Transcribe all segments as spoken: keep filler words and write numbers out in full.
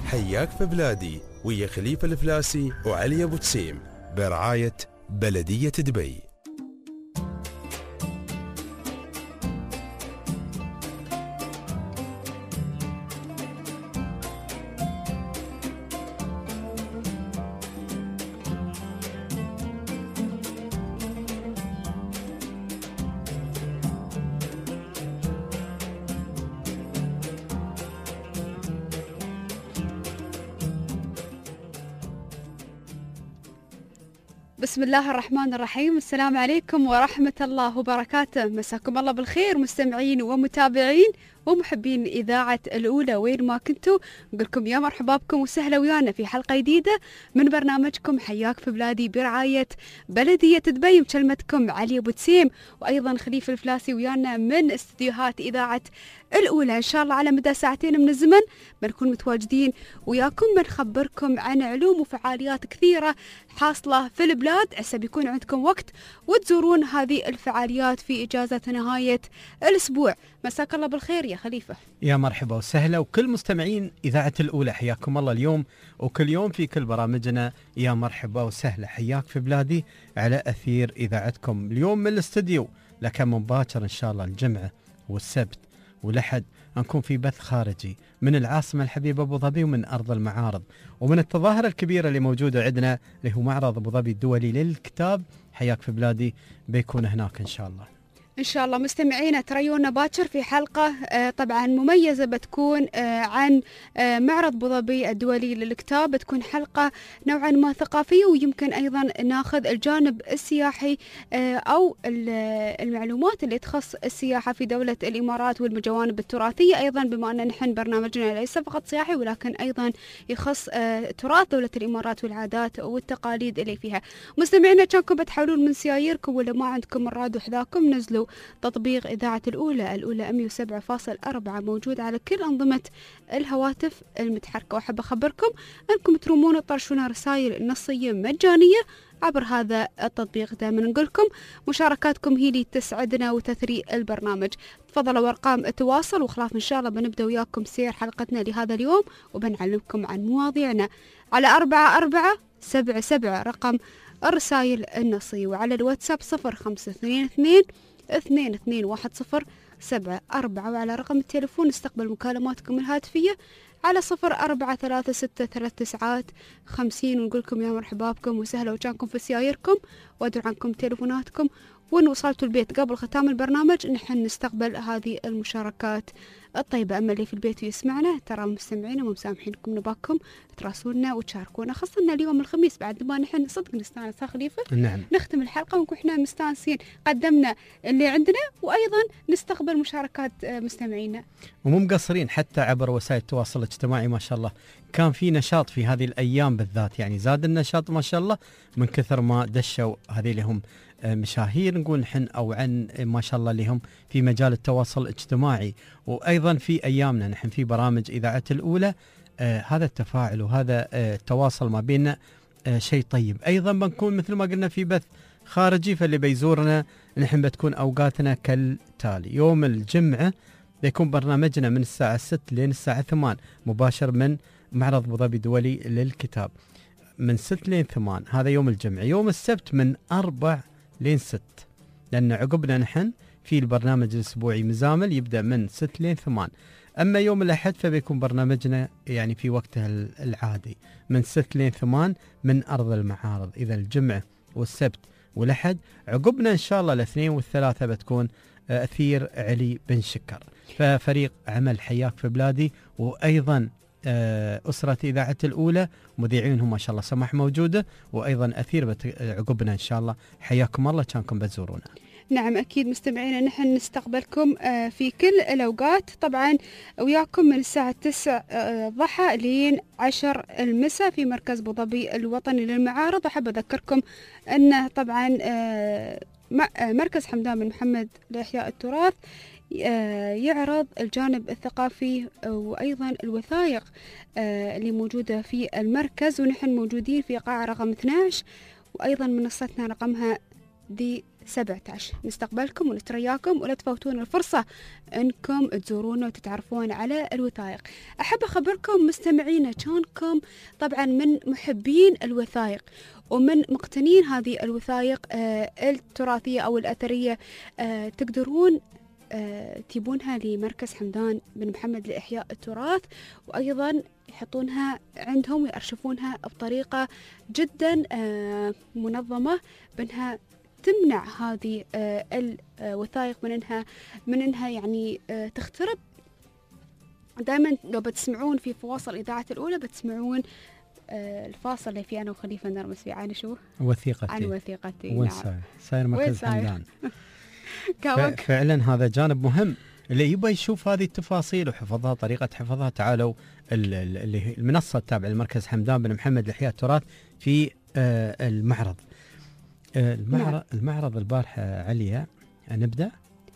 حياك في بلادي ويا خليفة الفلاسي وعلي أبو تسيم برعاية بلدية دبي. بسم الله الرحمن الرحيم. السلام عليكم ورحمة الله وبركاته. مساكم الله بالخير مستمعين ومتابعين ومحبين إذاعة الأولى وين ما كنتوا. نقولكم يا مرحبا بكم وسهلا ويانا في حلقة جديدة من برنامجكم حياك في بلادي برعاية بلدية دبي. مكلمتكم علي أبو تسيم وأيضا خليفة الفلاسي ويانا من استديوهات إذاعة الأولى. إن شاء الله على مدى ساعتين من الزمن بنكون متواجدين وياكم بنخبركم عن علوم وفعاليات كثيرة حاصلة في البلاد. عسى بيكون عندكم وقت وتزورون هذه الفعاليات في إجازة نهاية الأسبوع. مساك الله بالخير يا خليفة. يا مرحبا وسهلا وكل مستمعين إذاعة الأولى حياكم الله اليوم وكل يوم في كل برامجنا. يا مرحبا وسهلا حياك في بلادي على أثير إذاعتكم اليوم من الاستديو، لكن من باكر إن شاء الله الجمعة والسبت ولحد نكون في بث خارجي من العاصمة الحبيبة أبو ظبي ومن أرض المعارض ومن التظاهرة الكبيرة اللي موجودة عندنا اللي هو معرض أبو ظبي الدولي للكتاب. حياك في بلادي بيكون هناك إن شاء الله. إن شاء الله مستمعينا تريونا باكر في حلقة آه طبعا مميزة بتكون آه عن آه معرض أبو ظبي الدولي للكتاب. بتكون حلقة نوعا ما ثقافية ويمكن أيضا ناخذ الجانب السياحي آه أو المعلومات اللي تخص السياحة في دولة الإمارات والجوانب التراثية أيضا، بما أن نحن برنامجنا ليس فقط سياحي ولكن أيضا يخص آه تراث دولة الإمارات والعادات والتقاليد اللي فيها. مستمعينا كانكم بتحاولون من سياييركم ولا ما عندكم الراديو حذاكم نزلوا تطبيق إذاعة الأولى الأولى مئة وسبعة فاصلة أربعة موجود على كل أنظمة الهواتف المتحركة. وأحب أخبركم أنكم ترومون وتطرشون رسائل نصية مجانية عبر هذا التطبيق. دائما نقولكم مشاركاتكم هي اللي تسعدنا وتثري البرنامج. تفضلوا أرقام التواصل وخلاف إن شاء الله بنبدأ وياكم سير حلقتنا لهذا اليوم وبنعلمكم عن مواضيعنا على أربعة أربعة سبعة سبعة رقم الرسائل النصية، وعلى الواتساب صفر خمسة اثنين اثنين اثنين اثنين واحد صفر سبعة أربعة، وعلى رقم التليفون نستقبل مكالماتكم الهاتفية على صفر أربعة ثلاثة ستة ثلاث تسعات خمسين. ونقول لكم يا مرحبا بكم وسهلا وكانكم في سيايركم وادعو عنكم تليفوناتكم. وإن وصلتوا البيت قبل ختام البرنامج نحن نستقبل هذه المشاركات الطيبة. أما اللي في البيت ويسمعنا ترى مستمعين ومسامحينكم نباكم تراسلونا وتشاركونا، خاصة اليوم الخميس بعد ما نحن صدق نستانس خليفة. نعم. نختم الحلقة ونكون احنا مستانسين قدمنا اللي عندنا وأيضا نستقبل مشاركات مستمعينا ومو مقصرين حتى عبر وسائل التواصل الاجتماعي. ما شاء الله كان في نشاط في هذه الأيام بالذات، يعني زاد النشاط ما شاء الله من كثر ما دشوا هذه اللي هم مشاهير نقول نحن أو عن ما شاء الله اللي هم في مجال التواصل الاجتماعي. وأيضا في أيامنا نحن في برامج إذاعة الأولى آه هذا التفاعل وهذا آه التواصل ما بيننا آه شيء طيب. أيضا بنكون مثل ما قلنا في بث خارجي، فاللي بيزورنا نحن بتكون أوقاتنا كالتالي. يوم الجمعة بيكون برنامجنا من الساعة ستة لين الساعة ثمانية مباشر من معرض أبو ظبي الدولي للكتاب من ستة لين ثمانية، هذا يوم الجمعة. يوم السبت من أربعة لين ستة، لأن عقبنا نحن في البرنامج الأسبوعي مزامل يبدأ من ستة لين ثمانية. أما يوم الأحد فبيكون برنامجنا يعني في وقته العادي من ستة لين ثمانية من أرض المعارض. إذا الجمعة والسبت والأحد عقبنا إن شاء الله الاثنين والثلاثة بتكون أثير علي بن شكر. ففريق عمل حياك في بلادي وأيضا أسرة إذاعة الأولى مذيعينهم ما شاء الله سماح موجودة، وأيضا أثير عقبنا إن شاء الله. حياكم الله كانكم بتزورونا. نعم أكيد مستمعينا نحن نستقبلكم في كل الأوقات طبعا وياكم من الساعة تسعة ضحى لين عشر المساء في مركز أبو ظبي الوطني للمعارض. أحب أذكركم أن طبعا مركز حمدان بن محمد لإحياء التراث يعرض الجانب الثقافي وأيضا الوثائق اللي موجودة في المركز، ونحن موجودين في قاعة رقم اثني عشر وأيضا منصتنا رقمها ذي سبعة عشر. نستقبلكم ونترياكم، ولا تفوتون الفرصة أنكم تزورونا وتتعرفون على الوثائق. أحب أخبركم مستمعينا كونكم طبعا من محبين الوثائق ومن مقتنين هذه الوثائق آه التراثية أو الأثرية، آه تقدرون آه تجيبونها لمركز حمدان بن محمد لإحياء التراث، وأيضا يحطونها عندهم ويأرشفونها بطريقة جدا آه منظمة، بأنها تمنع هذه آه الوثائق من إنها من إنها يعني آه تخترب. دائما لو بتسمعون في فواصل إذاعة الأولى بتسمعون آه الفاصل اللي فيه أنا وخليفة نرمس فيه عن شو؟ وثيقتي. عن وثيقتي. وين صاير؟ صاير مركز حمدان. فعلا هذا جانب مهم، اللي يبغى يشوف هذه التفاصيل وحفظها، طريقة حفظها، تعالوا اللي المنصة التابعة لمركز حمدان بن محمد لإحياء التراث في آه المعرض. آه المعرض نعم. المعرض البارحة عليا، نبدأ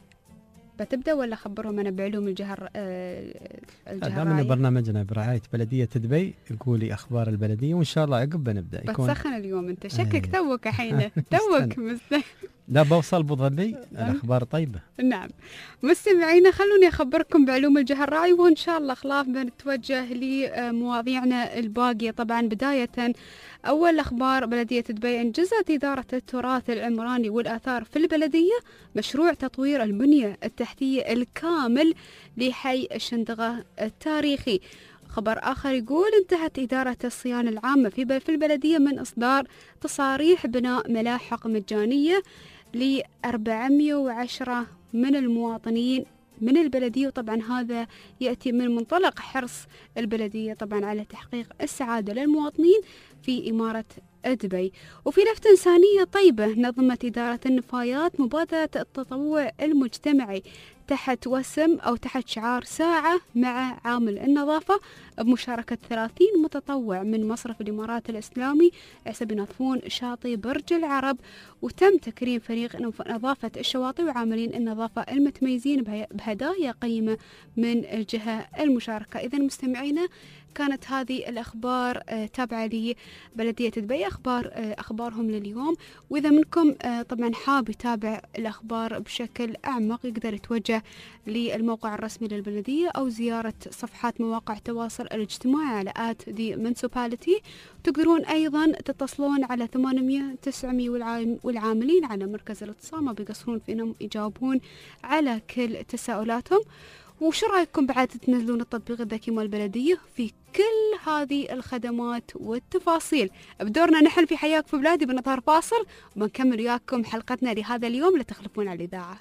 بتبدأ ولا خبرهم أنا بعلوم الجهر آه الجهراية؟ دامنا برنامجنا برعاية بلدية دبي، قولي أخبار البلدية وإن شاء الله عقب بنبدأ. بتسخن اليوم أنت شكك أيه. توك حين توك مست... لا بوصل أبو ظبي الأخبار طيبة. نعم مستمعينا، خلوني أخبركم بعلوم الجهراية، وإن شاء الله خلاف بنتوجه لمواضيعنا الباقية. طبعا بداية أول أخبار بلدية دبي، أنجزت إدارة التراث العمراني والآثار في البلدية مشروع تطوير البنية التحتية الكامل لحي الشندقة التاريخي. خبر آخر يقول انتهت إدارة الصيانة العامة في في البلدية من إصدار تصاريح بناء ملاحق مجانية ل أربعمئة وعشرة من المواطنين من البلدية، وطبعا هذا يأتي من منطلق حرص البلدية طبعا على تحقيق السعادة للمواطنين في إمارة دبي. وفي لفتة إنسانية طيبة، نظمت إدارة النفايات مبادرة التطوع المجتمعي تحت وسم أو تحت شعار ساعة مع عامل النظافة بمشاركة ثلاثين متطوع من مصرف الإمارات الإسلامي حسب ينظفون شاطئ برج العرب، وتم تكريم فريق نظافة الشواطئ وعاملين النظافة المتميزين بهدايا قيمة من الجهة المشاركة. إذا مستمعينا كانت هذه الأخبار تابعة لبلدية دبي، أخبار أخبارهم لليوم. وإذا منكم طبعا حاب يتابع الأخبار بشكل أعمق يقدر يتوجه للموقع الرسمي للبلدية أو زيارة صفحات مواقع التواصل الاجتماعي على آت دي منسوباليتي. تقدرون أيضا تتصلون على ثمانمئة تسعمئة والعاملين على مركز الاتصال ما بيقصرون في أنهم يجاوبون على كل تساؤلاتهم. وشو رأيكم بعد تنزلون التطبيق الذكي مال البلدية في كل هذه الخدمات والتفاصيل؟ بدورنا نحن في حياك في بلادي بنظهر فاصل وبنكمل وياكم حلقتنا لهذا اليوم، لا تخلفون على الإذاعة.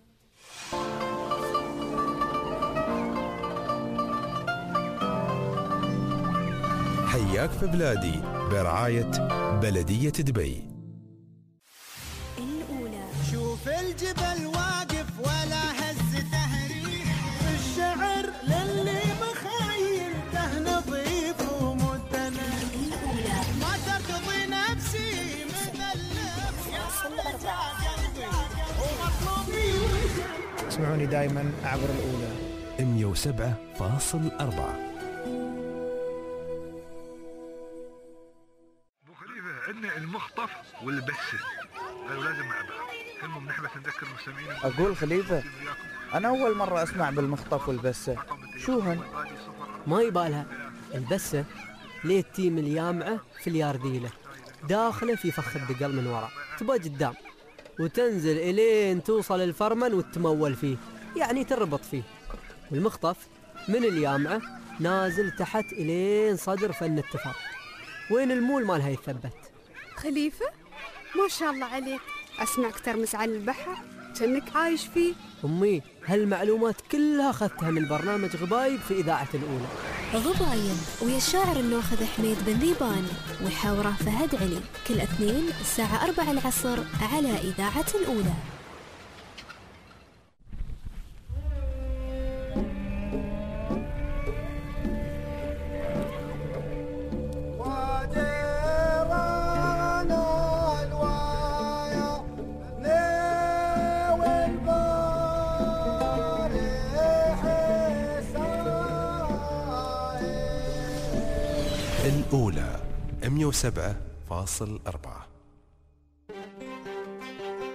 حياك في بلادي برعاية بلدية دبي. الأولى شوف الجبل واقف ولا هز تهريب، الشعر للي مخايلته نظيف ومتنى. الأولى ما ترتضي نفسي مثلث يا قلبي ومطلوبي. اسمعوني دائما عبر الأولى مئة وسبعة فاصل أربعة. عندنا المخطف والبسة قالوا لازم مع بعض. المهم نحن بس نذكر المستمعين. أقول خليفة أنا أول مرة أسمع بالمخطف والبسة، شو هن؟ ما يبالها البسة ليه التيم اليامعة في اليارديلة داخلة في فخ الدقل من وراء تبقى قدام وتنزل إلين توصل الفرمن وتمول فيه، يعني تربط فيه. والمخطف من اليامعة نازل تحت إلين صدر فن التفاق، وين المول مالها يثبت. خليفة ما شاء الله عليك، أسمعك ترمس على البحر كأنك عايش فيه. أمي هالمعلومات كلها أخذتها من برنامج غبايب في إذاعة الأولى. غبايب ويا الشاعر النوخذ حميد بن ذيبان وحاوره فهد علي، كل اثنين الساعة أربعة العصر على إذاعة الأولى. الأولى مئة وسبعة فاصل أربعة.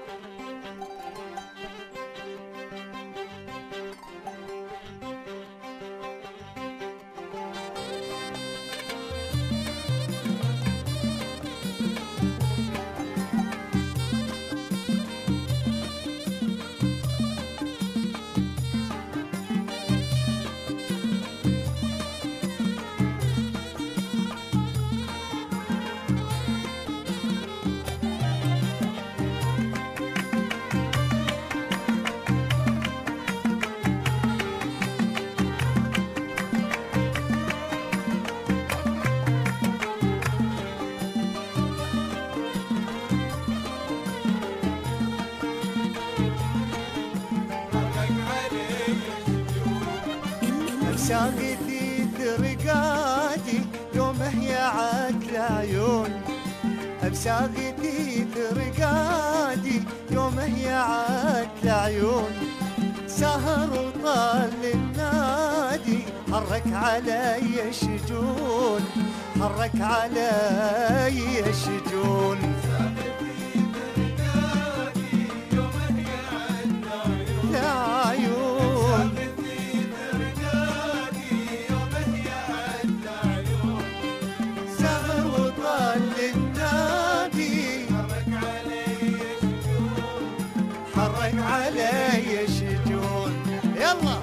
أمساقتي ترقادي يومه يعد العيون أمساقتي ترقادي يومه يعد العيون سهر وطال النادي حرك علي الشجون حرك علي الشجون العيون سهر وطال النادي حرك علي الشجون يلا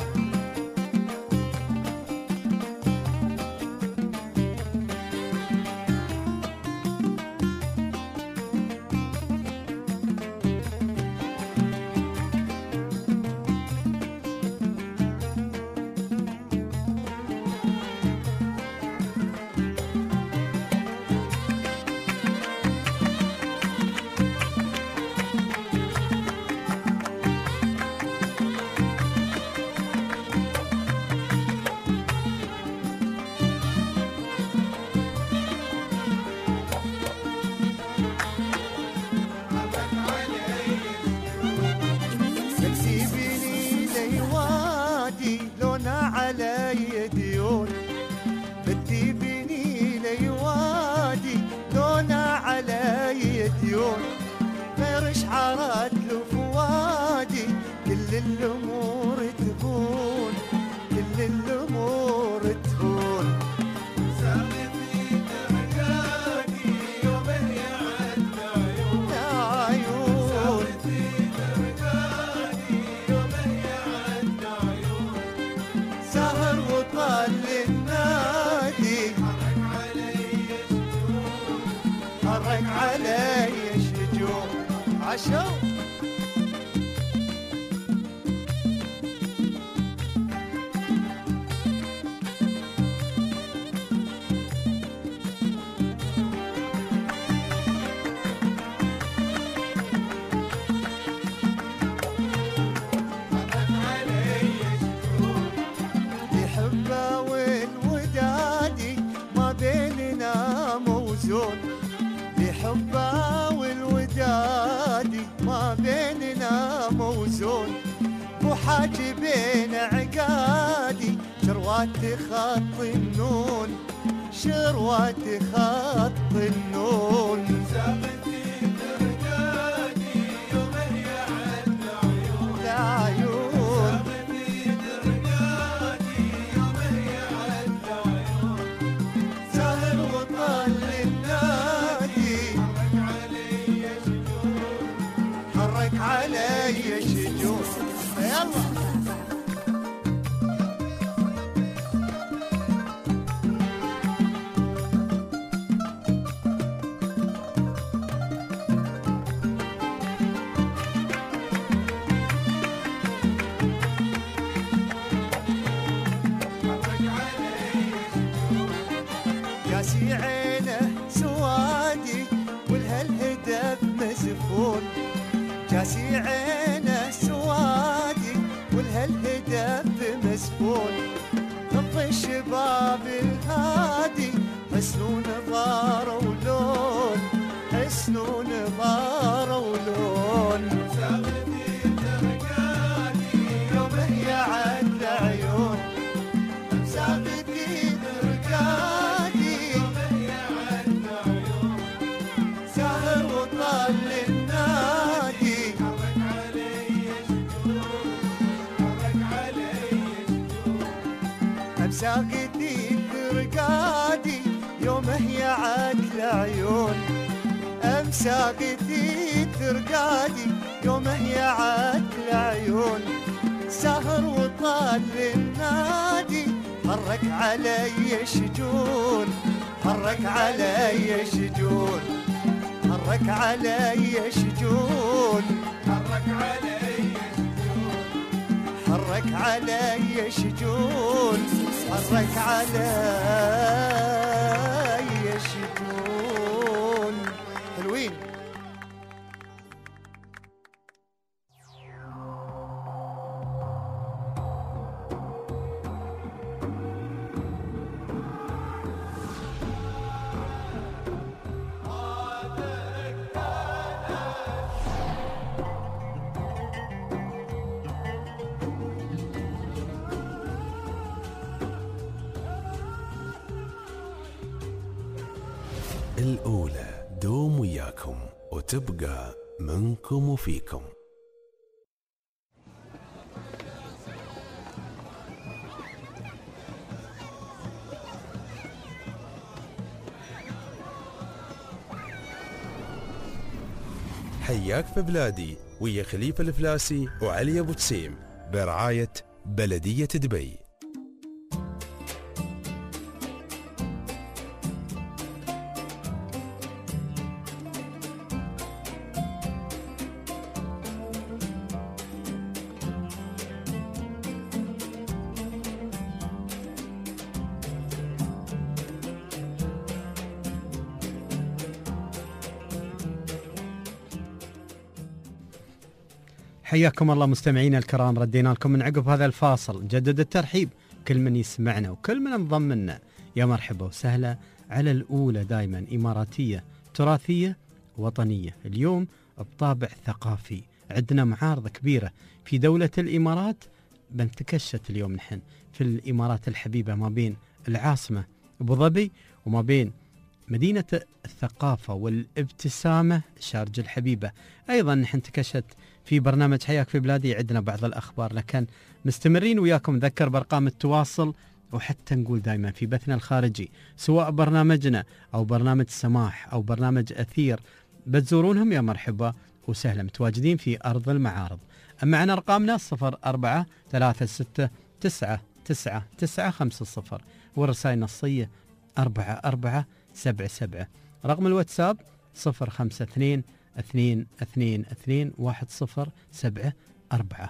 علي ديون بتجيبني لي وادي لونا علي ديون غير شعرات له فوادي كل الامور تهون كل الامور تهون سامتني ترقادي يوم يعد عيون عيون سامتني ترقادي يوم يعد عيون سهر وطال النادي حرك علي الشجون حرك علي الشجون عشو لحبه والوداد ما بيننا موزون مو حاجبين عقادي شروات خط النون شروات خط النون سامتي ترقادي يوم يعد العيون العيون سامتي ترقادي يوم يعد العيون سهر وطال علي الشجون يلا كاسي عينه سوادي والهالهدف مزفون كاسي عينه سوادي والهالهدف مسفون طف الشباب الهادي حسن ونظاره ولون حسن ونظاره ولون سامتي ترقادي يومه يعد عيون سامتي ترقادي يومه يعد عيون سهر وطال النادي أمساقتي ترقادي يومه يعد العيون أمساقتي ترقادي يومه يعد العيون سهر وطال النادي حرك علي الشجون حرك علي الشجون حرك علي الشجون حرك علي حرك علي شجون حرك علي شجون حلوين الأولى دوم وياكم وتبقى منكم وفيكم. حياك في بلادي ويا خليفة الفلاسي وعلي أبو تسيم برعاية بلدية دبي. حياكم الله مستمعينا الكرام، ردينا لكم من عقب هذا الفاصل نجدد الترحيب كل من يسمعنا وكل من انضم لنا. يا مرحبا وسهلا على الأولى دائما إماراتية تراثية وطنية، اليوم بطابع ثقافي. عندنا معارض كبيرة في دولة الإمارات، بنتكشت اليوم نحن في الإمارات الحبيبة ما بين العاصمة أبو ظبي وما بين مدينة الثقافة والابتسامة شارجة الحبيبة. أيضا نحن تكشت في برنامج حياك في بلادي، عندنا بعض الأخبار، لكن مستمرين وياكم. نذكر بأرقام التواصل وحتى نقول دائما في بثنا الخارجي سواء برنامجنا أو برنامج سماح أو برنامج أثير بتزورونهم يا مرحبا وسهلا، متواجدين في أرض المعارض. أما عن أرقامنا صفر أربعة ثلاثة ستة تسعة تسعة تسعة خمسة صفر، والرسائل النصية أربعة أربعة سبعة سبعة. رقم الواتساب صفر خمسة اثنين اثنين اثنين اثنين واحد صفر سبعة أربعة.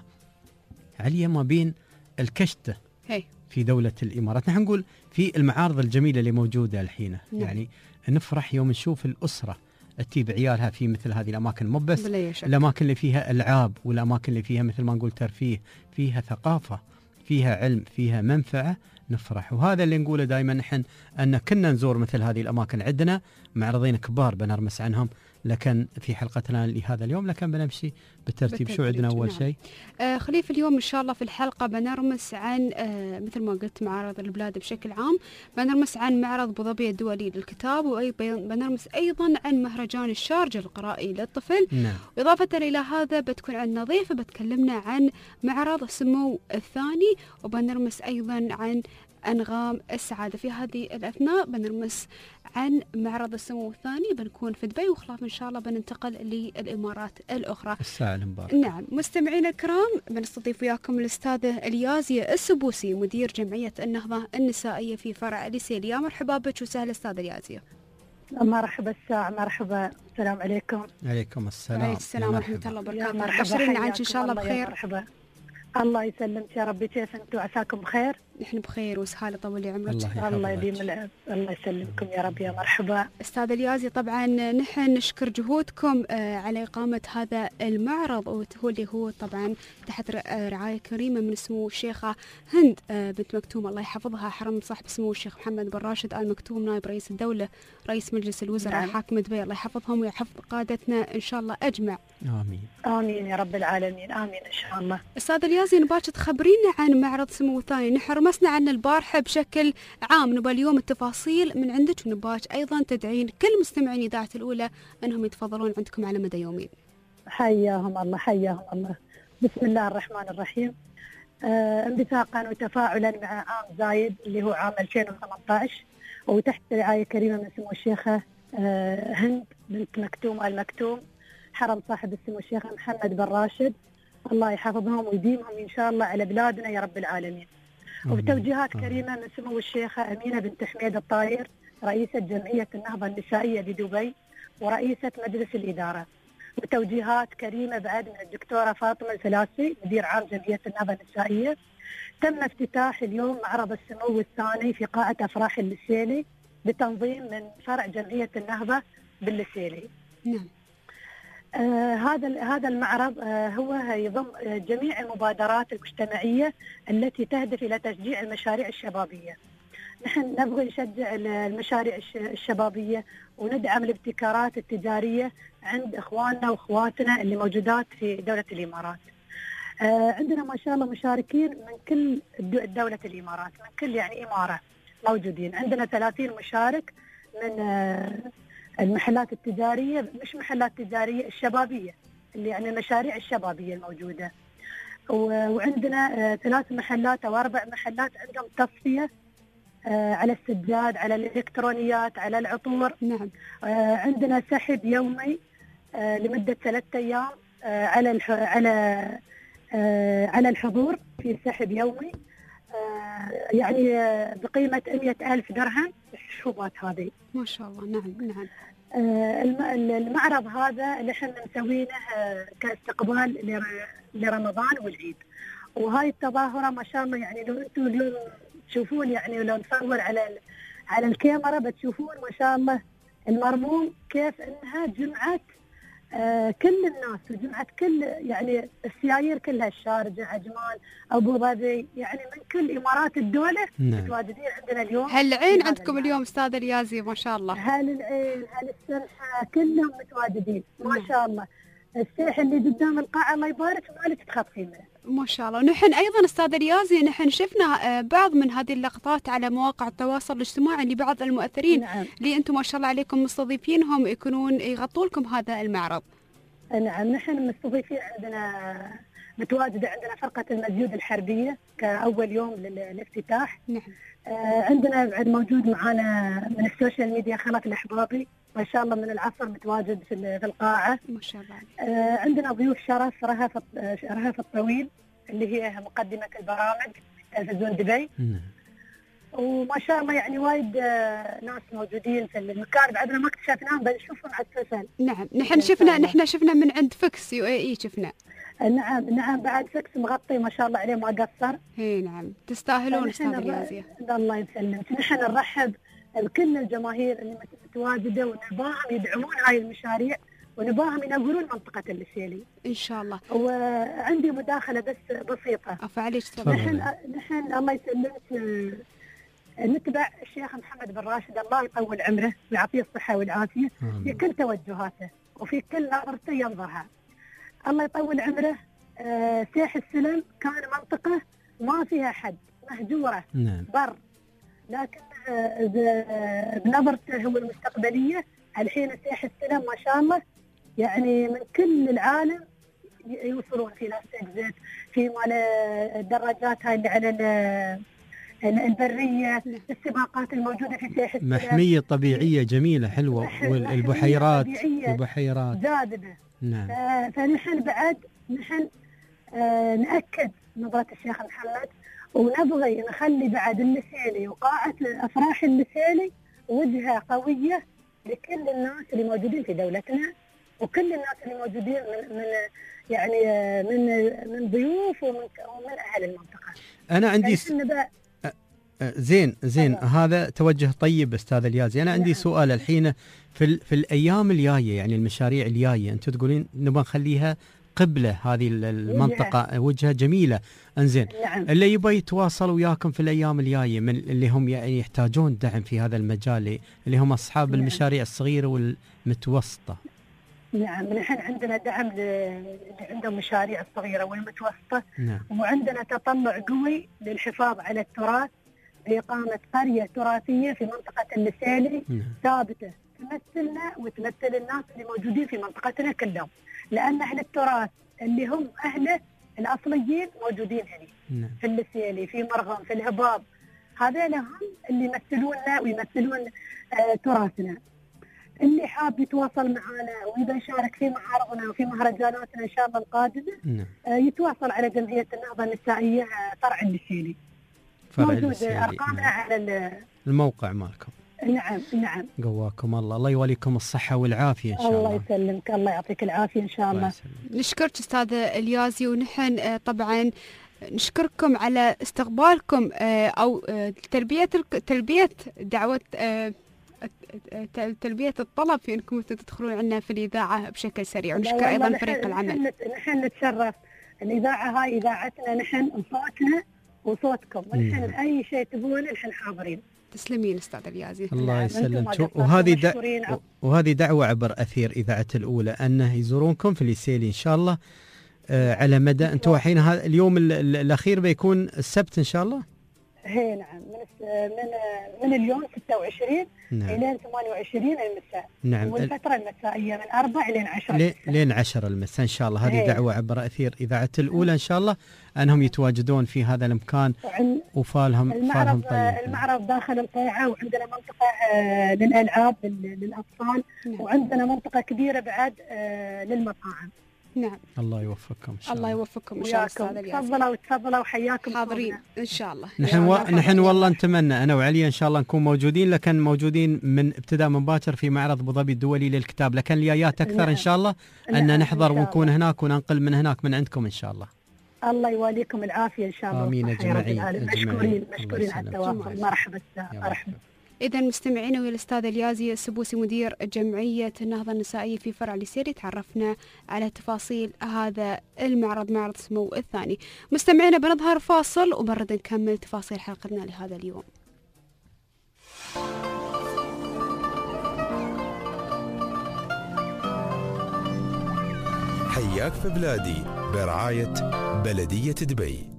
عليا ما بين الكشتة هي. في دولة الإمارات، نحن نقول في المعارض الجميلة اللي موجودة الحين، نعم. يعني نفرح يوم نشوف الأسرة تجي بعيالها في مثل هذه الأماكن، مو بس بلا شك. الأماكن اللي فيها ألعاب والأماكن اللي فيها مثل ما نقول ترفيه، فيها ثقافة، فيها علم، فيها منفعة، نفرح. وهذا اللي نقوله دائما نحن، أن كنا نزور مثل هذه الأماكن. عندنا معرضين كبار بنرمس عنهم لكن في حلقتنا لهذا اليوم، لكن بنمشي بالترتيب. شو عندنا أول نعم. شيء؟ آه خليفة اليوم إن شاء الله في الحلقة بنرمس عن آه مثل ما قلت معارض البلاد بشكل عام، بنرمس عن معرض أبو ظبي الدولي للكتاب، وبنرمس أيضا عن مهرجان الشارجة القرائي للطفل. نعم. إضافة إلى هذا بتكون عندنا ضيفة بتكلمنا عن معرض السمو الثاني، وبنرمس أيضا عن أنغام السعادة. في هذه الأثناء بنرمس عن معرض السمو الثاني، بنكون في دبي، وخلاف إن شاء الله بننتقل للإمارات الأخرى. الساعة المباركة. نعم مستمعينا الكرام، بنستضيف وياكم الأستاذة اليازية السبوسي، مدير جمعية النهضة النسائية في فرع ليسيل. يا مرحبا بك وسهلا أستاذة اليازية. مرحبا الساعة، مرحبا، السلام عليكم. عليكم السلام. عليكم السلام ورحمة الله وبركاته. مرحبا، بشرنا عنك إن شاء الله بخير. مرحبا، الله يسلمك يا ربي. كيف أنتم؟ عساكم بخير؟ نحن بخير وسهالة طول لي عمرك. الله, الله يديم العافية، الله يسلمكم يا رب. يا مرحبا أستاذ اليازي، طبعا نحن نشكر جهودكم على إقامة هذا المعرض، وهو اللي هو طبعا تحت رعاية كريمة من سمو الشيخة هند بنت مكتوم الله يحفظها، حرم صاحب سمو الشيخ محمد بن راشد آل مكتوم نائب رئيس الدولة رئيس مجلس الوزراء. نعم. حاكم دبي الله يحفظهم ويحفظ قادتنا إن شاء الله أجمع. آمين آمين يا رب العالمين، آمين إن شاء الله. أستاذ اليازي، نباك تخبرينا عن معرض سمو الثاني. نحن رمسنا عن البارحة بشكل عام، نبى اليوم التفاصيل من عندك، ونباك أيضا تدعين كل مستمعين إذاعة الأولى أنهم يتفضلون عندكم على مدى يومين. حياهم الله، حياهم الله. بسم الله الرحمن الرحيم. آه انبثاقا وتفاعلا مع عام زايد اللي هو عام ألفين وثمانية عشر، وتحت رعاية كريمة من سمو الشيخة آه هند بنت مكتوم آل مكتوم، حرم صاحب السمو الشيخ محمد بن راشد، الله يحفظهم ويديمهم إن شاء الله على بلادنا يا رب العالمين. وبتوجيهات كريمة من سمو الشيخة أمينة بنت حميد الطاير رئيسة جمعية النهضة النسائية بدبي ورئيسة مجلس الإدارة. وتوجيهات كريمة بعد من الدكتورة فاطمة الفلاسي مدير عام جمعية النهضة النسائية. تم افتتاح اليوم معرض السمو الثاني في قاعة أفراح اللسيلي بتنظيم من فرع جمعية النهضة باللسيلي. نعم. آه هذا هذا المعرض آه هو يضم آه جميع المبادرات المجتمعية التي تهدف إلى تشجيع المشاريع الشبابية. نحن نبغي نشجع المشاريع الشبابية وندعم الابتكارات التجارية عند إخواننا وأخواتنا اللي موجودات في دولة الإمارات. آه عندنا ما شاء الله مشاركين من كل دولة الإمارات، من كل يعني إمارة موجودين. عندنا ثلاثين مشارك من آه المحلات التجارية، مش محلات تجارية، الشبابية، اللي يعني المشاريع الشبابية الموجودة. وعندنا ثلاث محلات أو أربع محلات عندهم تصفية على السجاد، على الإلكترونيات، على العطور. نعم. عندنا سحب يومي لمدة ثلاثة أيام على الح... على على الحضور، في سحب يومي يعني بقيمة مئة ألف درهم الشوبات هذه. ما شاء الله. نعم نعم. المعرض هذا نحن مسوينه كاستقبال لرمضان والعيد، وهاي التظاهرة ما شاء الله يعني لو انتم اليوم تشوفون يعني لو نصور على على الكاميرا بتشوفون ما شاء الله المرموم كيف انها جمعت آه كل الناس، وجمعت كل يعني السيايير كلها، الشارجة، عجمان، ابو ظبي، يعني من كل امارات الدولة متواجدين عندنا اليوم. هل العين عندكم اليوم استاذ اليازي ما شاء الله؟ هل العين، هل السمحة، كلهم متواجدين ما شاء الله. السيح اللي قدام القاعة الله يبارك ما لك تخطفي منه ما شاء الله. ونحن ايضا استاذ اليازي نحن شفنا بعض من هذه اللقطات على مواقع التواصل الاجتماعي لبعض المؤثرين. نعم. اللي انتم ما شاء الله عليكم مستضيفينهم يكونون يغطوا لكم هذا المعرض. نعم، نحن مستضيفين عندنا متواجدة عندنا فرقة المزيود الحربية كأول يوم للافتتاح. نعم. آه عندنا بعد موجود معنا من السوشيال ميديا خلف الأحبابي ما شاء الله من العصر متواجد في القاعة ما شاء الله. آه عندنا ضيوف شرف رهف رهف الطويل اللي هي مقدمة البرامج تلفزيون دبي. نعم. وما شاء الله يعني وايد آه ناس موجودين في المكان، بعدنا ما اكتشفناهم بنشوفهم على السوشيال. نعم، نحن شفنا نحن شفنا من عند فكس يو اي اي شفنا. نعم نعم، بعد فكس مغطي ما شاء الله عليه ما قصر. اي نعم، تستاهلون استاذ اليازي. الله يسلمك. نحن نرحب بكل الجماهير اللي متواجده ونباهم يدعمون هاي المشاريع ونباهم ينورون منطقه اللسيلي ان شاء الله. وعندي مداخله بس بسيطه. عفوا عليك. نحن نحن الله يسلمك نتبع الشيخ محمد بن راشد الله يطول عمره ويعطيه الصحه والعافيه في كل توجهاته وفي كل نظرته ينظرها. الله يطول عمره. آه سيح السلم كان منطقة ما فيها حد، مهجورة. نعم. بر، لكن آه بنظرته هو المستقبلية الحين سيح السلم ما شاء الله يعني من كل العالم يوصلون في لاستيك زيت، في مال الدراجات هاي اللي على البرية، السباقات الموجودة في سيح السلم، محمية طبيعية جميلة حلوة، والبحيرات البحيرات جاذبة. نعم. فنحن بعد نحن آه نأكد نظرة الشيخ محمد، ونبغي نخلي بعد اللسيلي وقاعة أفراح اللسيلي وجهة قوية لكل الناس اللي موجودين في دولتنا، وكل الناس اللي موجودين من, من يعني من من ضيوف ومن, ومن أهل المنطقة. أنا عندي س... زين زين أيوة. هذا توجه طيب أستاذ اليازي. أنا عندي نعم. سؤال الحين في ال... في الأيام الجاية، يعني المشاريع الجاية أنتم تقولين نبغى نخليها قبلة هذه المنطقة، وجهة جميلة. انزين نعم. اللي يبغى يتواصل وياكم في الأيام الجاية من اللي هم يعني يحتاجون دعم في هذا المجال، اللي هم أصحاب نعم. المشاريع الصغيرة والمتوسطة. نعم، نحن عندنا دعم اللي عندهم مشاريع الصغيرة والمتوسطة. نعم. وعندنا تطلع قوي للحفاظ على التراث بإقامة قرية تراثية في منطقة اللسيلي نعم. ثابتة تمثلنا وتمثل الناس اللي موجودين في منطقتنا كلهم، لأن أهل التراث اللي هم أهله الأصليين موجودين هنا. نعم. في اللسيلي، في مرغم، في الهباب، هذول هم اللي يمثلوننا ويمثلون آه تراثنا. اللي حاب يتواصل معنا ويبغى يشارك في معارضنا وفي مهرجاناتنا إن شاء الله القادمة نعم. آه يتواصل على جمعية النهضة النسائية فرع اللسيلي. موجود أرقامنا نعم. على الموقع مالكم. نعم نعم. قواكم الله، الله يوليكم الصحة والعافية إن شاء الله. الله يسلمك، الله يعطيك العافية إن شاء الله. نشكرك أستاذ اليازي، ونحن طبعا نشكركم على استقبالكم أو تلبية تلبية دعوة تلبية الطلب في أنكم تدخلون عنا في الإذاعة بشكل سريع، ونشكر أيضا فريق العمل. نحن نتشرف، الإذاعة هاي إذاعتنا، نحن صوتنا وصوتكم، ونحن أي شيء تبونه نحن حاضرين. تسلمين استاذ اليازي. الله يسلمك. وهذه دع... وهذه دعوه عبر اثير اذاعه الاولى انه يزورونكم في اللسيلي ان شاء الله آه على مدى. انتم الحين هذا اليوم الاخير بيكون السبت ان شاء الله. هي نعم، من من من اليوم ستة وعشرين نعم. الى ثمانية وعشرين المساء. نعم. والفتره المسائيه من أربعة الى عشرة لين عشرة المساء ان شاء الله. هذه دعوه عبر اثير اذاعه الاولى ان شاء الله انهم يتواجدون في هذا المكان وفالهم المعرض طيب. المعرض داخل القاعه، وعندنا منطقه للالعاب للاطفال نعم. وعندنا منطقه كبيره بعد للمطاعم. نعم. الله يوفقكم ان شاء الله. الله يوفقكم ان شاء الله. تفضلوا وتفضلوا وحياكم حاضرين ان شاء الله. نحن و... نحن والله نتمنى انا وعليا ان شاء الله نكون موجودين، لكن موجودين من ابتداء من باكر في معرض ابو ظبي الدولي للكتاب، لكن اليايات اكثر نعم. ان شاء الله ان نعم. نحضر ونكون هناك وننقل من هناك من عندكم ان شاء الله. الله يواليكم العافيه ان شاء الله. امين اجمعين. مشكورين مشكورين على التواصل. مرحبا مرحبا. إذا مستمعين ويا الأستاذ اليازي السبوسي مدير جمعية النهضة النسائية في فرع اليسيري تعرفنا على تفاصيل هذا المعرض، معرض سمو الثاني. مستمعينا بنظهر فاصل وبرد نكمل تفاصيل حلقتنا لهذا اليوم. حياك في بلادي برعاية بلدية دبي.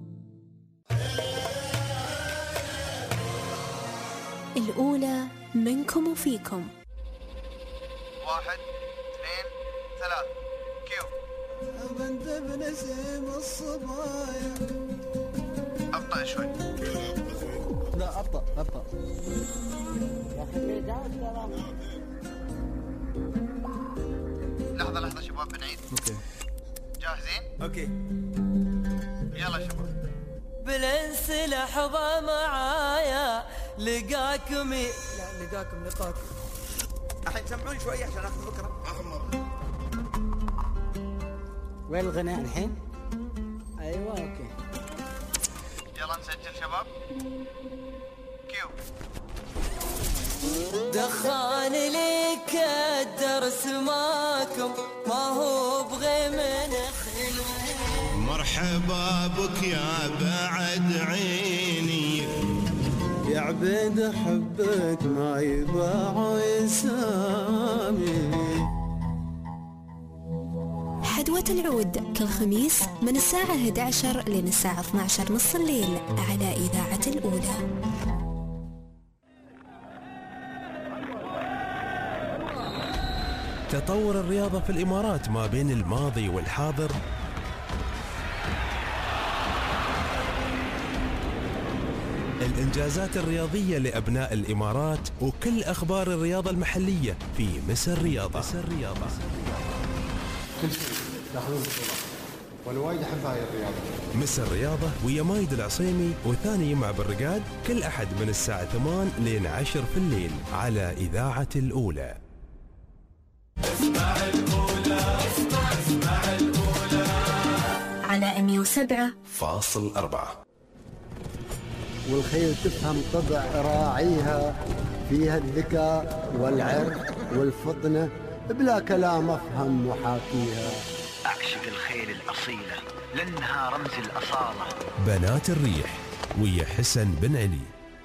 الأولى منكم وفيكم. واحد اثنين ثلاث كيو. بنت بنسيم الصبايا. أبطأ شوي. لا أبطأ أبطأ. لحظة لحظة شباب بنعيد. أوكي. جاهزين؟ أوكي. يلا شباب. بالانس لحظة معايا لقاكم. لا لقاكم لقاكم. الحين سمعون شوي عشان اخذ فكرة. وين الغناء الحين؟ ايوه اوكي. يلا نسجل شباب. كيو. دخان لك الدرس ماكم ما هو بغي من خلوه. مرحبا بك يا بعد عيني يا عبيد حبك ما يباع يسامي. حدوة العود كل خميس من الساعة إحدى عشر لين الساعة اثنتي عشرة نص الليل على إذاعة الأولى. تطور الرياضة في الإمارات ما بين الماضي والحاضر الإنجازات الرياضية لأبناء الإمارات وكل أخبار الرياضة المحلية في مسر رياضة. مسر رياضة. كل شيء داخلون بطولات وأنا وايد أحب هاي الرياضة. مسر رياضة ويا مايد العصيمي وثاني مع بالرقاد كل أحد من الساعة ثمانية لين عشرة في الليل على إذاعة الأولى. اسمع الأولى اسمع اسمع الأولى على مئة وسبعة فاصل أربعة. والخيل تفهم طبع راعيها فيها الذكاء والعرق والفطنة بلا كلام أفهم محاكيها. أعشق الخيل الأصيلة لأنها رمز الأصالة. بنات الريح ويا حسن بن علي.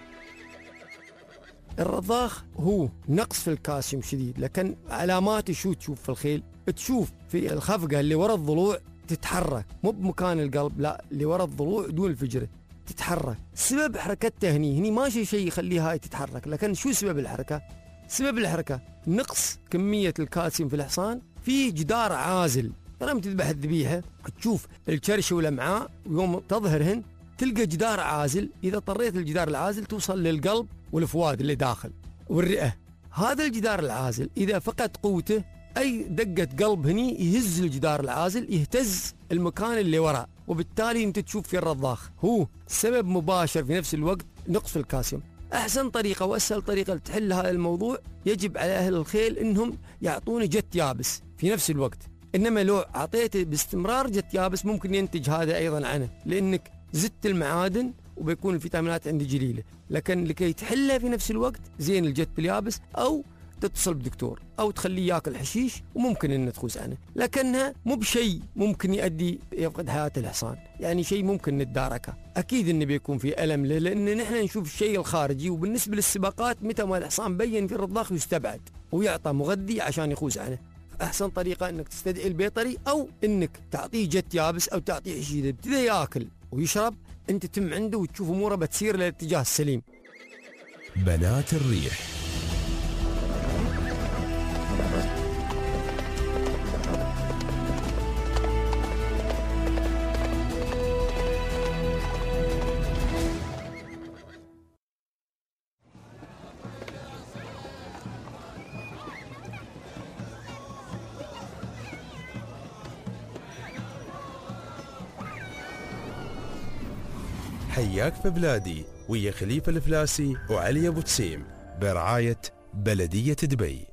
الرضاخ هو نقص في الكالسيوم شديد، لكن علامات شو تشوف في الخيل؟ تشوف في الخفقة اللي ورا الضلوع تتحرك، مو بمكان القلب، لا اللي ورا الضلوع دون الفجرة تتحرك. سبب حركتها هني هني ماشي شيء يخليها هاي تتحرك، لكن شو سبب الحركة؟ سبب الحركة نقص كمية الكالسيوم في الحصان. في جدار عازل، لما تذبح الذبيحة تشوف الكرشة والأمعاء ويوم تظهرهن تلقى جدار عازل، إذا طريت الجدار العازل توصل للقلب والفؤاد اللي داخل والرئة. هذا الجدار العازل إذا فقد قوته أي دقة قلب هني يهز الجدار العازل، يهتز المكان اللي وراء، وبالتالي أنت تشوف في الرضاخ هو سبب مباشر في نفس الوقت نقص الكالسيوم. أحسن طريقة وأسهل طريقة لتحل هذا الموضوع يجب على أهل الخيل إنهم يعطون جت يابس في نفس الوقت، إنما لو أعطيته باستمرار جت يابس ممكن ينتج هذا أيضا عنه، لأنك زدت المعادن وبيكون الفيتامينات عندي جليلة. لكن لكي تحلها في نفس الوقت زين الجت باليابس، أو تتصل بدكتور أو تخليه ياكل حشيش وممكن إن تخوز عنه، لكنها مو بشيء ممكن يؤدي يفقد حياة الحصان، يعني شيء ممكن نتداركه. أكيد إنه بيكون في ألم له، لأن نحن نشوف الشيء الخارجي، وبالنسبة للسباقات متى ما الحصان بين في الرضاخ يستبعد ويعطى مغذي عشان يخوز عنه. أحسن طريقة إنك تستدعي البيطري أو إنك تعطيه جت يابس أو تعطيه حشيش. إذا ابتدى ياكل ويشرب انت تم عنده وتشوف اموره بتسير للاتجاه السليم. بنات الريح. حياك في بلادي ويا خليفة الفلاسي وعلي أبو تسيم برعاية بلدية دبي.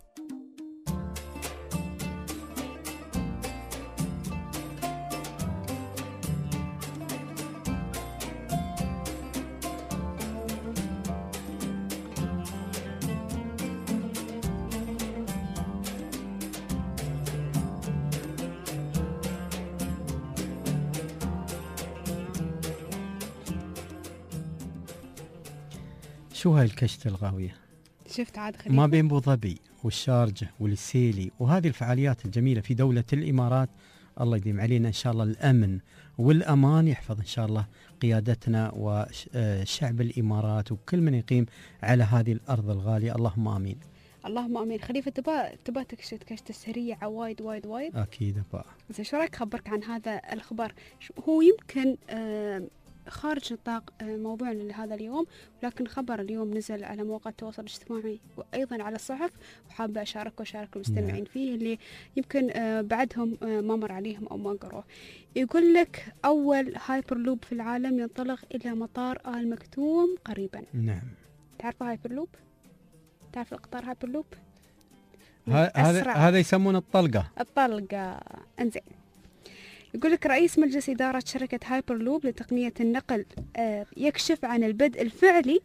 شو هاي الكشت الغاوية؟ شفت عاد خليفة؟ ما بين ابو ظبي والشارجة والسيلي وهذه الفعاليات الجميلة في دولة الإمارات. الله يديم علينا إن شاء الله الأمن والأمان، يحفظ إن شاء الله قيادتنا وشعب الإمارات وكل من يقيم على هذه الأرض الغالية، اللهم آمين. اللهم آمين. خليفة تبا تبا تكشت كشت سريعة وايد وايد وايد. أكيد أبا. زين شو رأيك خبرك عن هذا الخبر؟ هو يمكن آه خارج نطاق موضوعنا لهذا اليوم، ولكن خبر اليوم نزل على مواقع التواصل الاجتماعي وأيضا على الصحف، وحابة أشارك وأشارك المستمعين فيه اللي يمكن بعدهم ما مر عليهم أو ما قروه. يقول لك أول هايبر لوب في العالم ينطلق إلى مطار آل مكتوم قريبا. نعم. تعرف هايبر لوب؟ تعرف القطار هايبر لوب؟ هذا هذا يسمونه الطلقة. الطلقة. انزين. يقول لك رئيس مجلس إدارة شركة هايبر لوب لتقنية النقل يكشف عن البدء الفعلي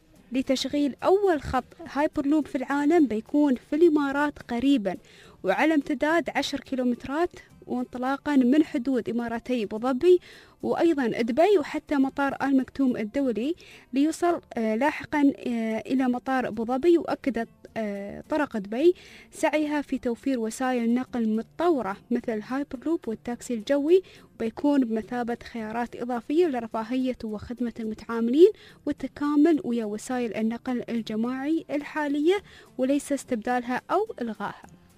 لتشغيل أول خط هايبر لوب في العالم، بيكون في الإمارات قريبا وعلى امتداد عشر كيلومترات، وانطلاقا من حدود إماراتي أبو ظبي وأيضا دبي وحتى مطار آل مكتوم الدولي، ليوصل لاحقا إلى مطار أبو ظبي. وأكدت طرق دبي سعيها في توفير وسائل نقل متطورة مثل الهايبر لوب والتاكسي الجوي، وبيكون بمثابة خيارات إضافية لرفاهية وخدمة المتعاملين والتكامل ويا وسائل النقل الجماعي الحالية وليس استبدالها أو إلغائها.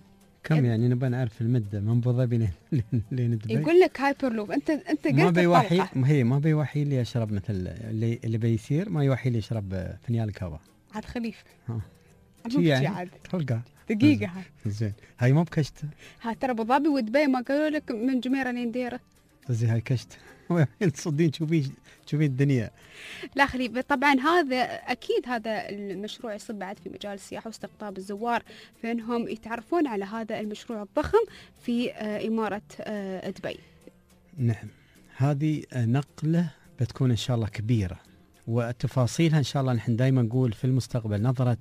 كم يعني نبغى نعرف المدة من ابو ظبي لين لين دبي؟ يقول لك هايبر لوب. انت انت قلت ما بيوحي هي ما بيوحي لي اشرب مثل اللي اللي بيصير، ما يوحي لي اشرب فنيال كوا عاد خليفه. ها شو يعني عاد تلقى دقيقة هاي. زين هاي مو بكشت. ها ترى ابو ظبي ودبي ما قالوا لك من جميرة لين ديرة. زين هاي كشت. وين تصدين تشوفين تشوفين الدنيا. لا خليفة طبعا هذا أكيد هذا المشروع يصب بعد في مجال السياحة واستقطاب الزوار، فإنهم يتعرفون على هذا المشروع الضخم في إمارة دبي. نعم هذه نقلة بتكون إن شاء الله كبيرة، وتفاصيلها إن شاء الله نحن دائما نقول في المستقبل نظرة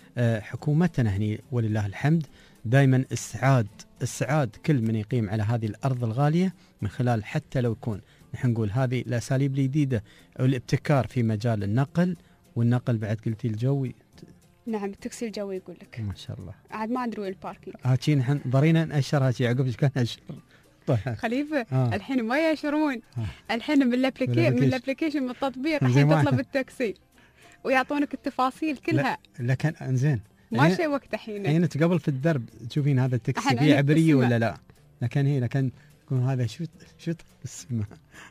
حكومتنا هني ولله الحمد دائما اسعاد اسعاد كل من يقيم على هذه الارض الغاليه، من خلال حتى لو يكون نحن نقول هذه الاساليب الجديده او الابتكار في مجال النقل، والنقل بعد قلتي الجوي. نعم التاكسي الجوي يقول لك. ما شاء الله. عاد ما ادري وين الباركينج. هاتشي نحن ضرينا ناشر هاتشي عقب ايش كان اشر. طيب خليفه آه. الحين ما يشرون آه. الحين من الابلكيشن من الابلكيشن من التطبيق الحين تطلب التاكسي ويعطونك التفاصيل كلها. لا لكن انزين ما شيء وقت الحين. هنا قبل في الدرب تشوفين هذا التاكسي فيه عبريه ولا لا؟ لكن هي لكن يكون هذا شو شو اسمه.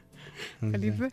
خليفه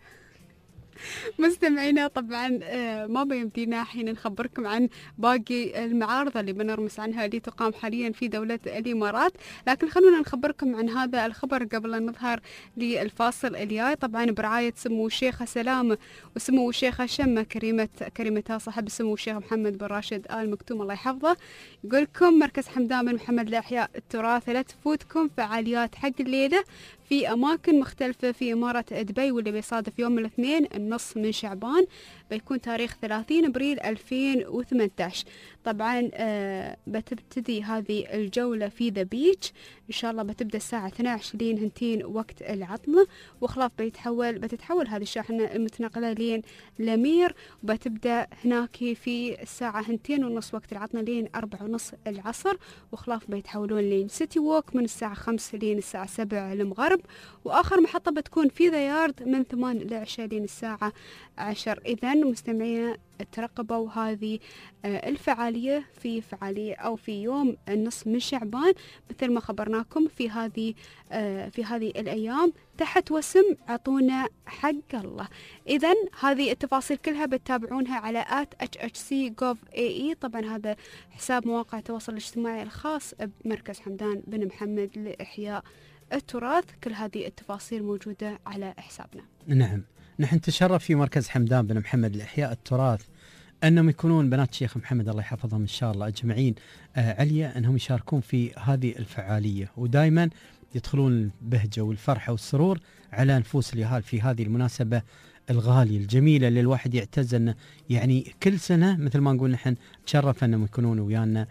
مستمعينا طبعا ما بيمدينا حين نخبركم عن باقي المعارض اللي بنرمس عنها اللي تقام حاليا في دولة الإمارات، لكن خلونا نخبركم عن هذا الخبر قبل أن نظهر للفاصل الجاي. طبعا برعاية سمو الشيخة سلامة وسمو الشيخة شمة كريمة كريمتها صاحب سمو الشيخ محمد بن راشد آل مكتوم الله يحفظه، يقول لكم مركز حمدان بن محمد لإحياء التراث لا تفوتكم فعاليات حق الليلة في أماكن مختلفة في إمارة دبي، واللي بيصادف يوم الاثنين النص من شعبان، بيكون تاريخ ثلاثين أبريل ألفين وثمانية عشر. طبعا آه بتبتدي هذه الجولة في ذا بيتش إن شاء الله، بتبدأ الساعة اثنتي عشرة لين هنتين وقت العطلة، وخلاف بيتحول بتتحول هذه الشاحنة المتنقلة لين لمير، وبتبدأ هناك في الساعة هنتين ونص وقت العطلة لين أربعة ونص العصر، وخلاف بيتحولون لين سيتي ووك من الساعة خمسة لين الساعة سبعة المغرب، وآخر محطة بتكون في ذا يارد من ثمانية لعشرة لين الساعة عشر. إذا مستمعينا ترقبوا هذه الفعالية في فعالية أو في يوم النصف من شعبان مثل ما خبرناكم في هذه في هذه الأيام تحت وسم عطونا حق الله. إذن هذه التفاصيل كلها بتتابعونها على آت إتش إتش سي جوف إيه إي. طبعا هذا حساب مواقع التواصل الاجتماعي الخاص بمركز حمدان بن محمد لإحياء التراث. كل هذه التفاصيل موجودة على حسابنا. نعم، نحن نتشرف في مركز حمدان بن محمد لإحياء التراث أنهم يكونون بنات الشيخ محمد الله يحفظهم إن شاء الله أجمعين آه عليا أنهم يشاركون في هذه الفعالية، ودائما يدخلون البهجة والفرحة والسرور على نفوس اليهال في هذه المناسبة الغالية الجميلة اللي الواحد يعتز أنه يعني كل سنة مثل ما نقول نحن نتشرف أنهم يكونون ويانا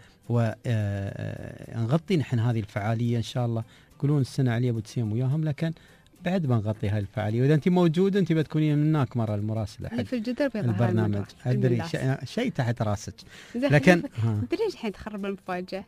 ونغطي نحن هذه الفعالية إن شاء الله. يقولون السنة علي أبو تسيم وياهم، لكن بعد ما نغطي هاي الفعالية، وإذا أنت موجودة أنت بتكونين من هناك مرة المراسلة اللي في الجدر في البرنامج. أدري شيء شي تحت راسك، لكن أدري إيش الحين تخرب المفاجأة.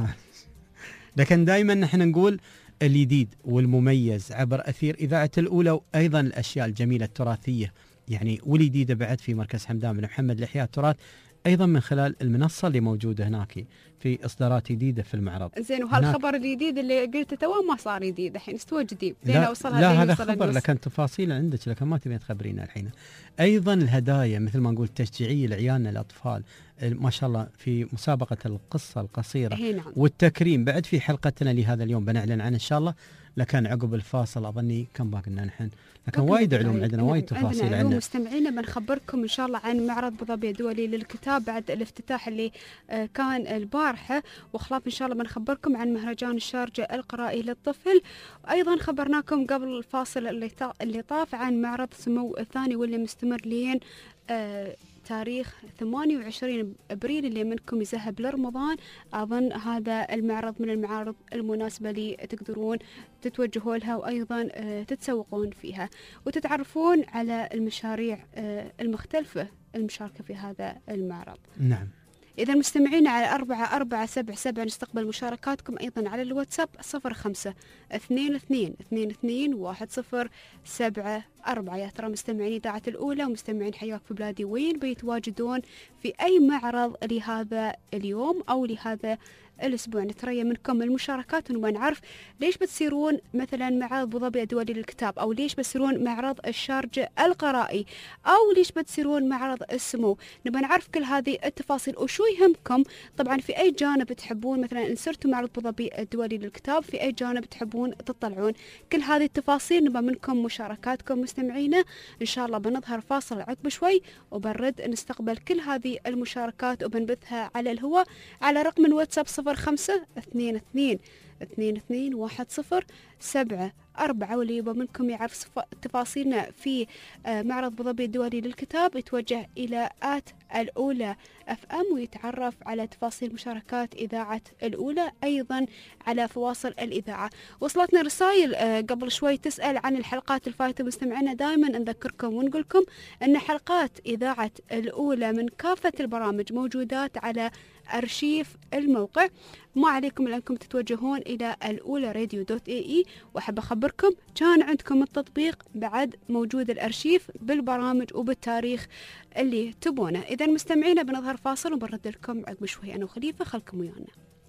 لكن دائما نحن نقول الجديد والمميز عبر أثير إذاعة الأولى، وأيضا الأشياء الجميلة التراثية يعني والجديدة بعد في مركز حمدان بن محمد لإحياء التراث، أيضا من خلال المنصة اللي موجودة هناك في إصدارات جديدة في المعرض. زين، وهالخبر الجديد اللي قلته تو ما صار جديد الحين، استوى جديد. لا, لا هذا خبر، لكن تفاصيل عندك لكن ما تبين تخبرينا الحين. أيضا الهدايا مثل ما نقول تشجيعية لعيالنا الأطفال ما شاء الله في مسابقة القصة القصيرة نعم. والتكريم بعد في حلقتنا لهذا اليوم بنعلن عنه إن شاء الله، لكن عقب الفاصل أظني كم باقي نحن، لكن وايد علوم عندنا، وايد تفاصيل عندنا. مستمعينا بنخبركم إن شاء الله عن معرض أبو ظبي الدولي للكتاب بعد الافتتاح اللي كان البارحة، وخلاف إن شاء الله بنخبركم عن مهرجان الشارجة القرائي للطفل، وأيضا خبرناكم قبل الفاصل اللي اللي طاف عن معرض سمو الثاني واللي مستمر لين آه تاريخ ثمانية وعشرين أبريل. اللي منكم يذهب لرمضان أظن هذا المعرض من المعارض المناسبة اللي تقدرون تتوجهوا لها، وأيضا تتسوقون فيها وتتعرفون على المشاريع المختلفة المشاركة في هذا المعرض. نعم. إذا مستمعين على أربعة أربعة سبعة سبعة نستقبل مشاركاتكم أيضا على الواتساب صفر خمسة اثنين اثنين اثنين اثنين واحد صفر سبعة أربعة. يا ترى مستمعين إذاعة الأولى ومستمعين حياك في بلادي وين بيتواجدون في أي معرض لهذا اليوم أو لهذا الأسبوع؟ نتريا منكم المشاركات ونبغى نعرف ليش بتصيرون مثلا معرض أبو ظبي الدولي للكتاب، أو ليش بتصيرون معرض الشارجة القرائي، أو ليش بتصيرون معرض السمو. نبغى نعرف كل هذه التفاصيل وشو يهمكم طبعا، في أي جانب تحبون مثلا إن صرتوا معرض أبو ظبي الدولي للكتاب، في أي جانب تحبون تطلعون. كل هذه التفاصيل نبغى منكم مشاركاتكم مستمعينا. إن شاء الله بنظهر فاصل عقب شوي وبنرد نستقبل كل هذه المشاركات وبنبثها على الهواء على رقم الواتساب صفر خمسة اثنين اثنين اثنين اثنين واحد صفر سبعة أربعة. واللي يبغى منكم يعرف تفاصيلنا في معرض أبو ظبي الدولي للكتاب يتوجه إلى آت الأولى أف أم ويتعرف على تفاصيل مشاركات إذاعة الأولى، أيضا على فواصل الإذاعة. وصلتنا رسائل قبل شوي تسأل عن الحلقات الفائتة. مستمعينا دائما نذكركم ونقولكم أن حلقات إذاعة الأولى من كافة البرامج موجودات على أرشيف الموقع. ما عليكم إلا أنكم تتوجهون إلى الأولى راديو دوت اي اي، وأحب أخبركم كان عندكم التطبيق بعد موجود الأرشيف بالبرامج وبالتاريخ اللي تبونه. إذا مستمعينا بنظهر فاصل وبرد لكم عقب شوي أنا وخليفة، خلكم ويانا.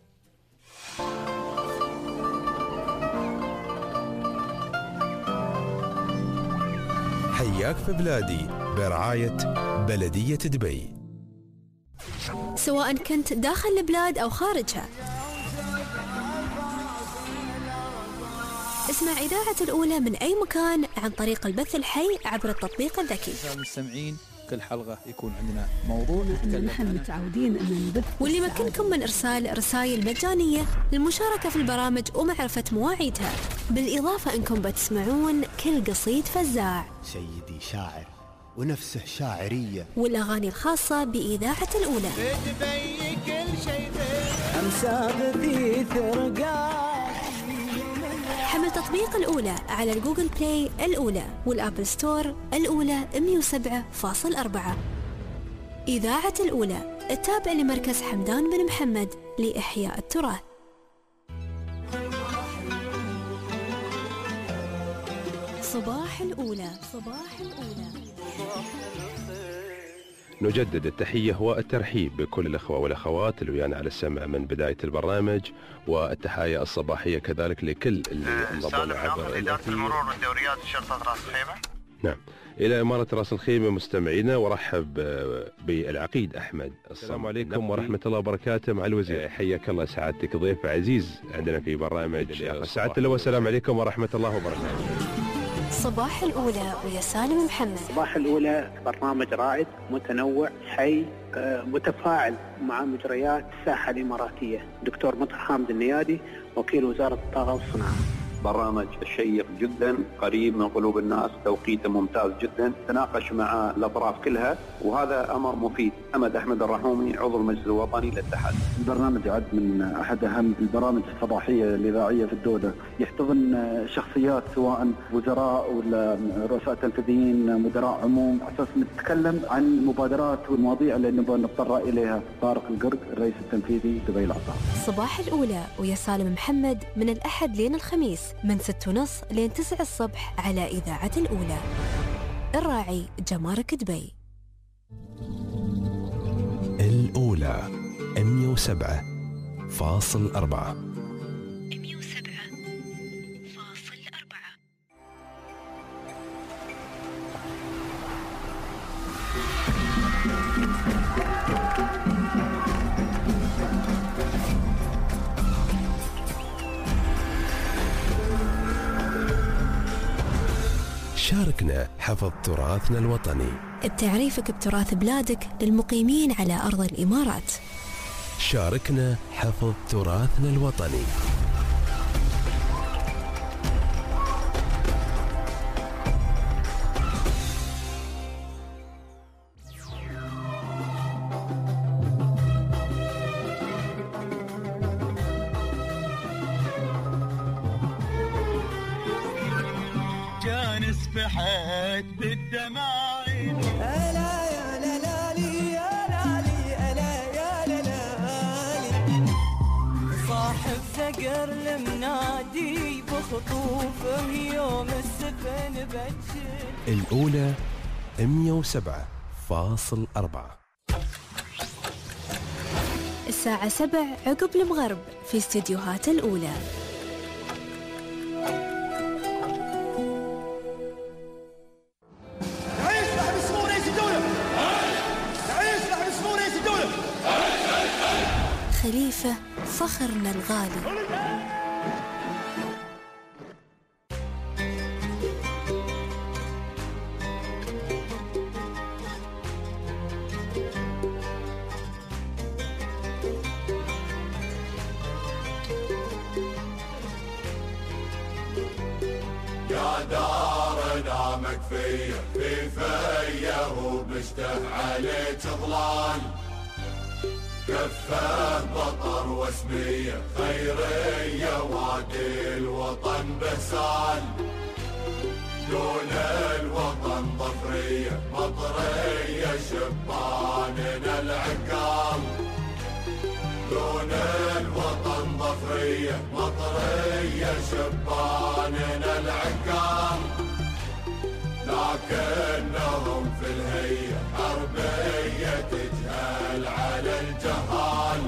حياك في بلادي برعاية بلدية دبي. سواء كنت داخل البلاد أو خارجها، اسمع إذاعة الأولى من أي مكان عن طريق البث الحي عبر التطبيق الذكي. المستمعين كل حلقة يكون عندنا موضوع نحن متعودين أن نبث، واللي يمكنكم من إرسال رسائل مجانية للمشاركة في البرامج ومعرفة مواعيدها، بالإضافة أنكم بتسمعون كل قصيد فزاع. سيدي شاعر ونفسه شاعرية. والأغاني الخاصة بإذاعة الأولى. تبي كل شيء أمساق في ثرقات. حمل تطبيق الأولى على الجوجل بلاي الأولى والأبل ستور الأولى مئة وسبعة فاصلة أربعة. إذاعة الأولى التابع لمركز حمدان بن محمد لإحياء التراث. صباح الأولى. صباح الأولى. نجدد التحية والترحيب بكل الأخوة والأخوات اللي ويانا على السمع من بداية البرنامج، والتحايا الصباحية كذلك لكل اللي انضموا عبر إدارة المرور والدوريات شرطة رأس الخيمة. نعم، إلى إمارة رأس الخيمة مستمعينا، ورحب بالعقيد أحمد. السلام عليكم ورحمة الله وبركاته مع الوزير. حياك الله سعادتك، ضيف عزيز عندنا في برنامج سعادة الله، والسلام عليكم ورحمة الله وبركاته. صباح الأولى ويا سالم محمد. صباح الأولى برنامج رائد متنوع حي متفاعل مع مجريات الساحة الإماراتية. دكتور مطر حامد النيادي وكيل وزارة الطاقة والصناعة. برنامج شيق جدا، قريب من قلوب الناس، توقيته ممتاز جدا، تناقش مع الأطراف كلها، وهذا أمر مفيد. أحمد أحمد الرحومي عضو المجلس الوطني للاتحاد. البرنامج يعد من أحد أهم البرامج الصباحية الإذاعية في الدولة، يحتضن شخصيات سواء وزراء ولا رؤساء تنفيذيين مدراء عموم، أساس نتكلم عن المبادرات والمواضيع اللي نبغى نتطرق إليها. طارق القرق الرئيس التنفيذي دبي العطاء. صباح الأولى ويا سالم محمد من الأحد لين الخميس من ستة ونص لين تسعة الصبح على إذاعة الأولى. الراعي جمارك دبي. الأولى مئة وسبعة فاصل أربعة. مئة وسبعة فاصل أربعة. شاركنا حفظ تراثنا الوطني. بتعريفك بتراث بلادك للمقيمين على أرض الإمارات. شاركنا حفظ تراثنا الوطني. سبحت بالدماعي ألا يا لالي يا لالي ألا يا لالي. صاحب ثقر المنادي بخطوفه يوم السفن بجل. الأولى مئة وسبعة فاصل أربعة. الساعة سبع عقب المغرب في استديوهات الأولى. خليفة فخرنا الغالي. يا دار نامك فيا في فيا ومشتاق عليك ظلال، كفه بطر واسمية خيرية وادي الوطن بسال، دون الوطن ظفرية مطرية شباننا العقال، دون الوطن ظفرية مطرية شباننا العقال، لكنهم في الهية حربية تجهل على الجهال،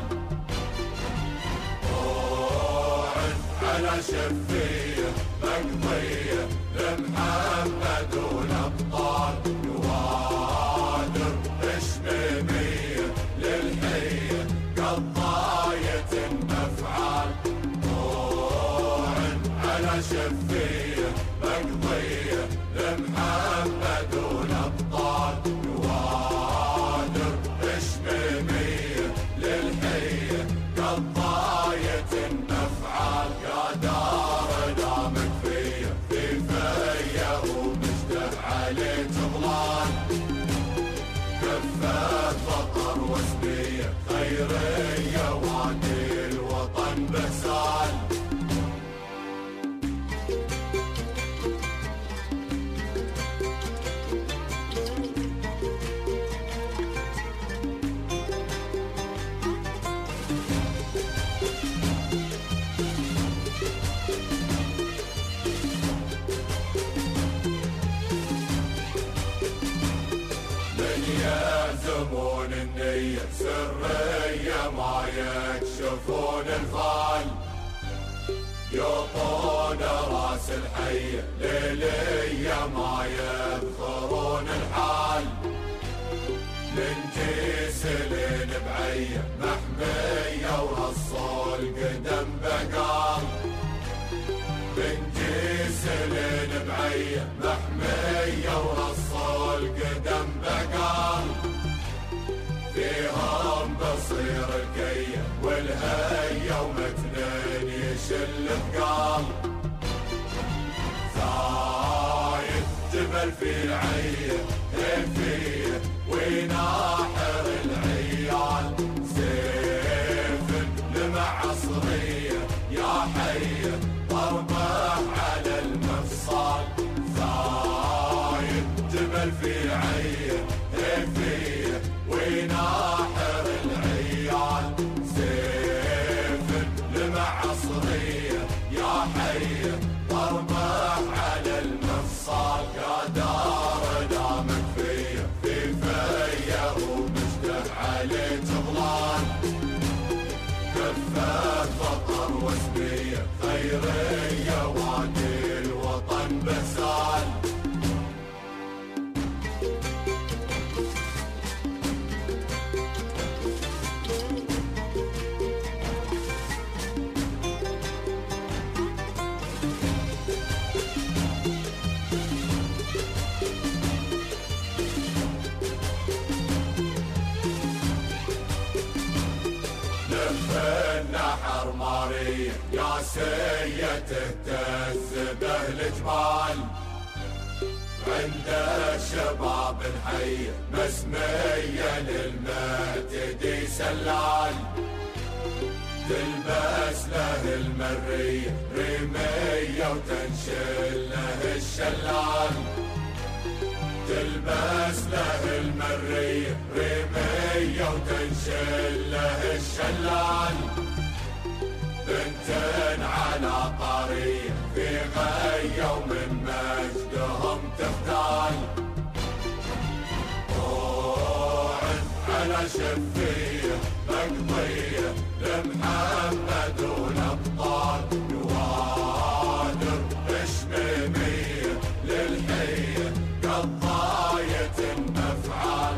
روعد على شفية مقضية لمحمد والأبطال، نوادر إشميمية للحية قضاية مفعال، روعد على شفية مقضية لمحمد والأبطال، نوادر إشميمية للحية قضاية مفعال، يا دار دامك فيا في فيا ومشتاق عليك ظلال، يا زمون النية سرية ما يكشفون الفال، يعطون راس الحية ليلية ما يذكرون الحال، من جسلين بعية محمية ورصوا القدم بقال، من جسلين بعية محمية ورصوا القدم بقال، فيهم بصير الكية والهية ومتنين يشل ثقال، زايد جبل في العية هيفية ويناحر العيال، سيف لمع عصرية يا حية ضربه على المفصال، زايد جبل في العية هيفية ويناحر العيال، سيف لمع عصرية يا حية ضربه على المفصال، يا دار دامك فيا في فيا ومشتاق عليك ضلال، كفة بطر وسبية خيرية وادي الوطن بسال. النحر مارية يا سية تهتز به الجبال، عند الشباب الحية مسمية للمعتدي سلال، تلبس له المرية ريمية وتنشل له الشلال، تلبس له المرية ريمية وتنشل له الشلال، بنتين على طريق في غية ومن مجدهم تفتال، طوعن على شفية مقضية لمحمد والأبطال، نوادر بشميمية للحية قضاية الأفعال،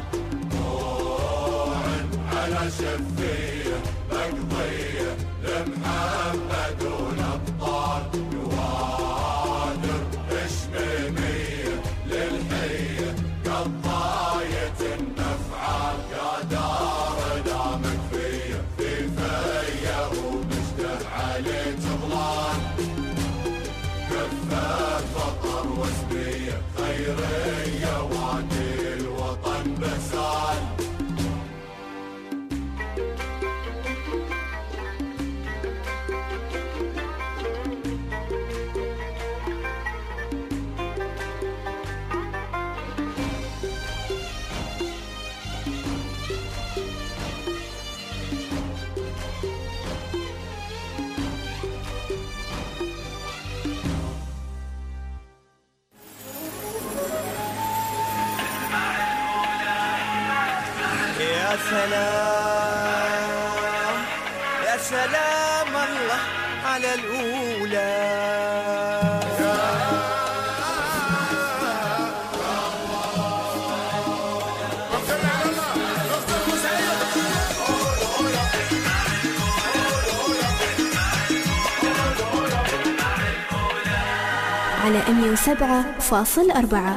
طوعن على شفية مقضية لمحمد والأبطال، نوادر بشميمية للحية قضاية الأفعال، يا دار دامك فيا في فيا ومشتاق عليك ضلال، كفة بطر وسبية خيرية وادي الوطن بسال. يا سلام يا سلام الله على الأولى، على مية وسبعة فاصل أربعة.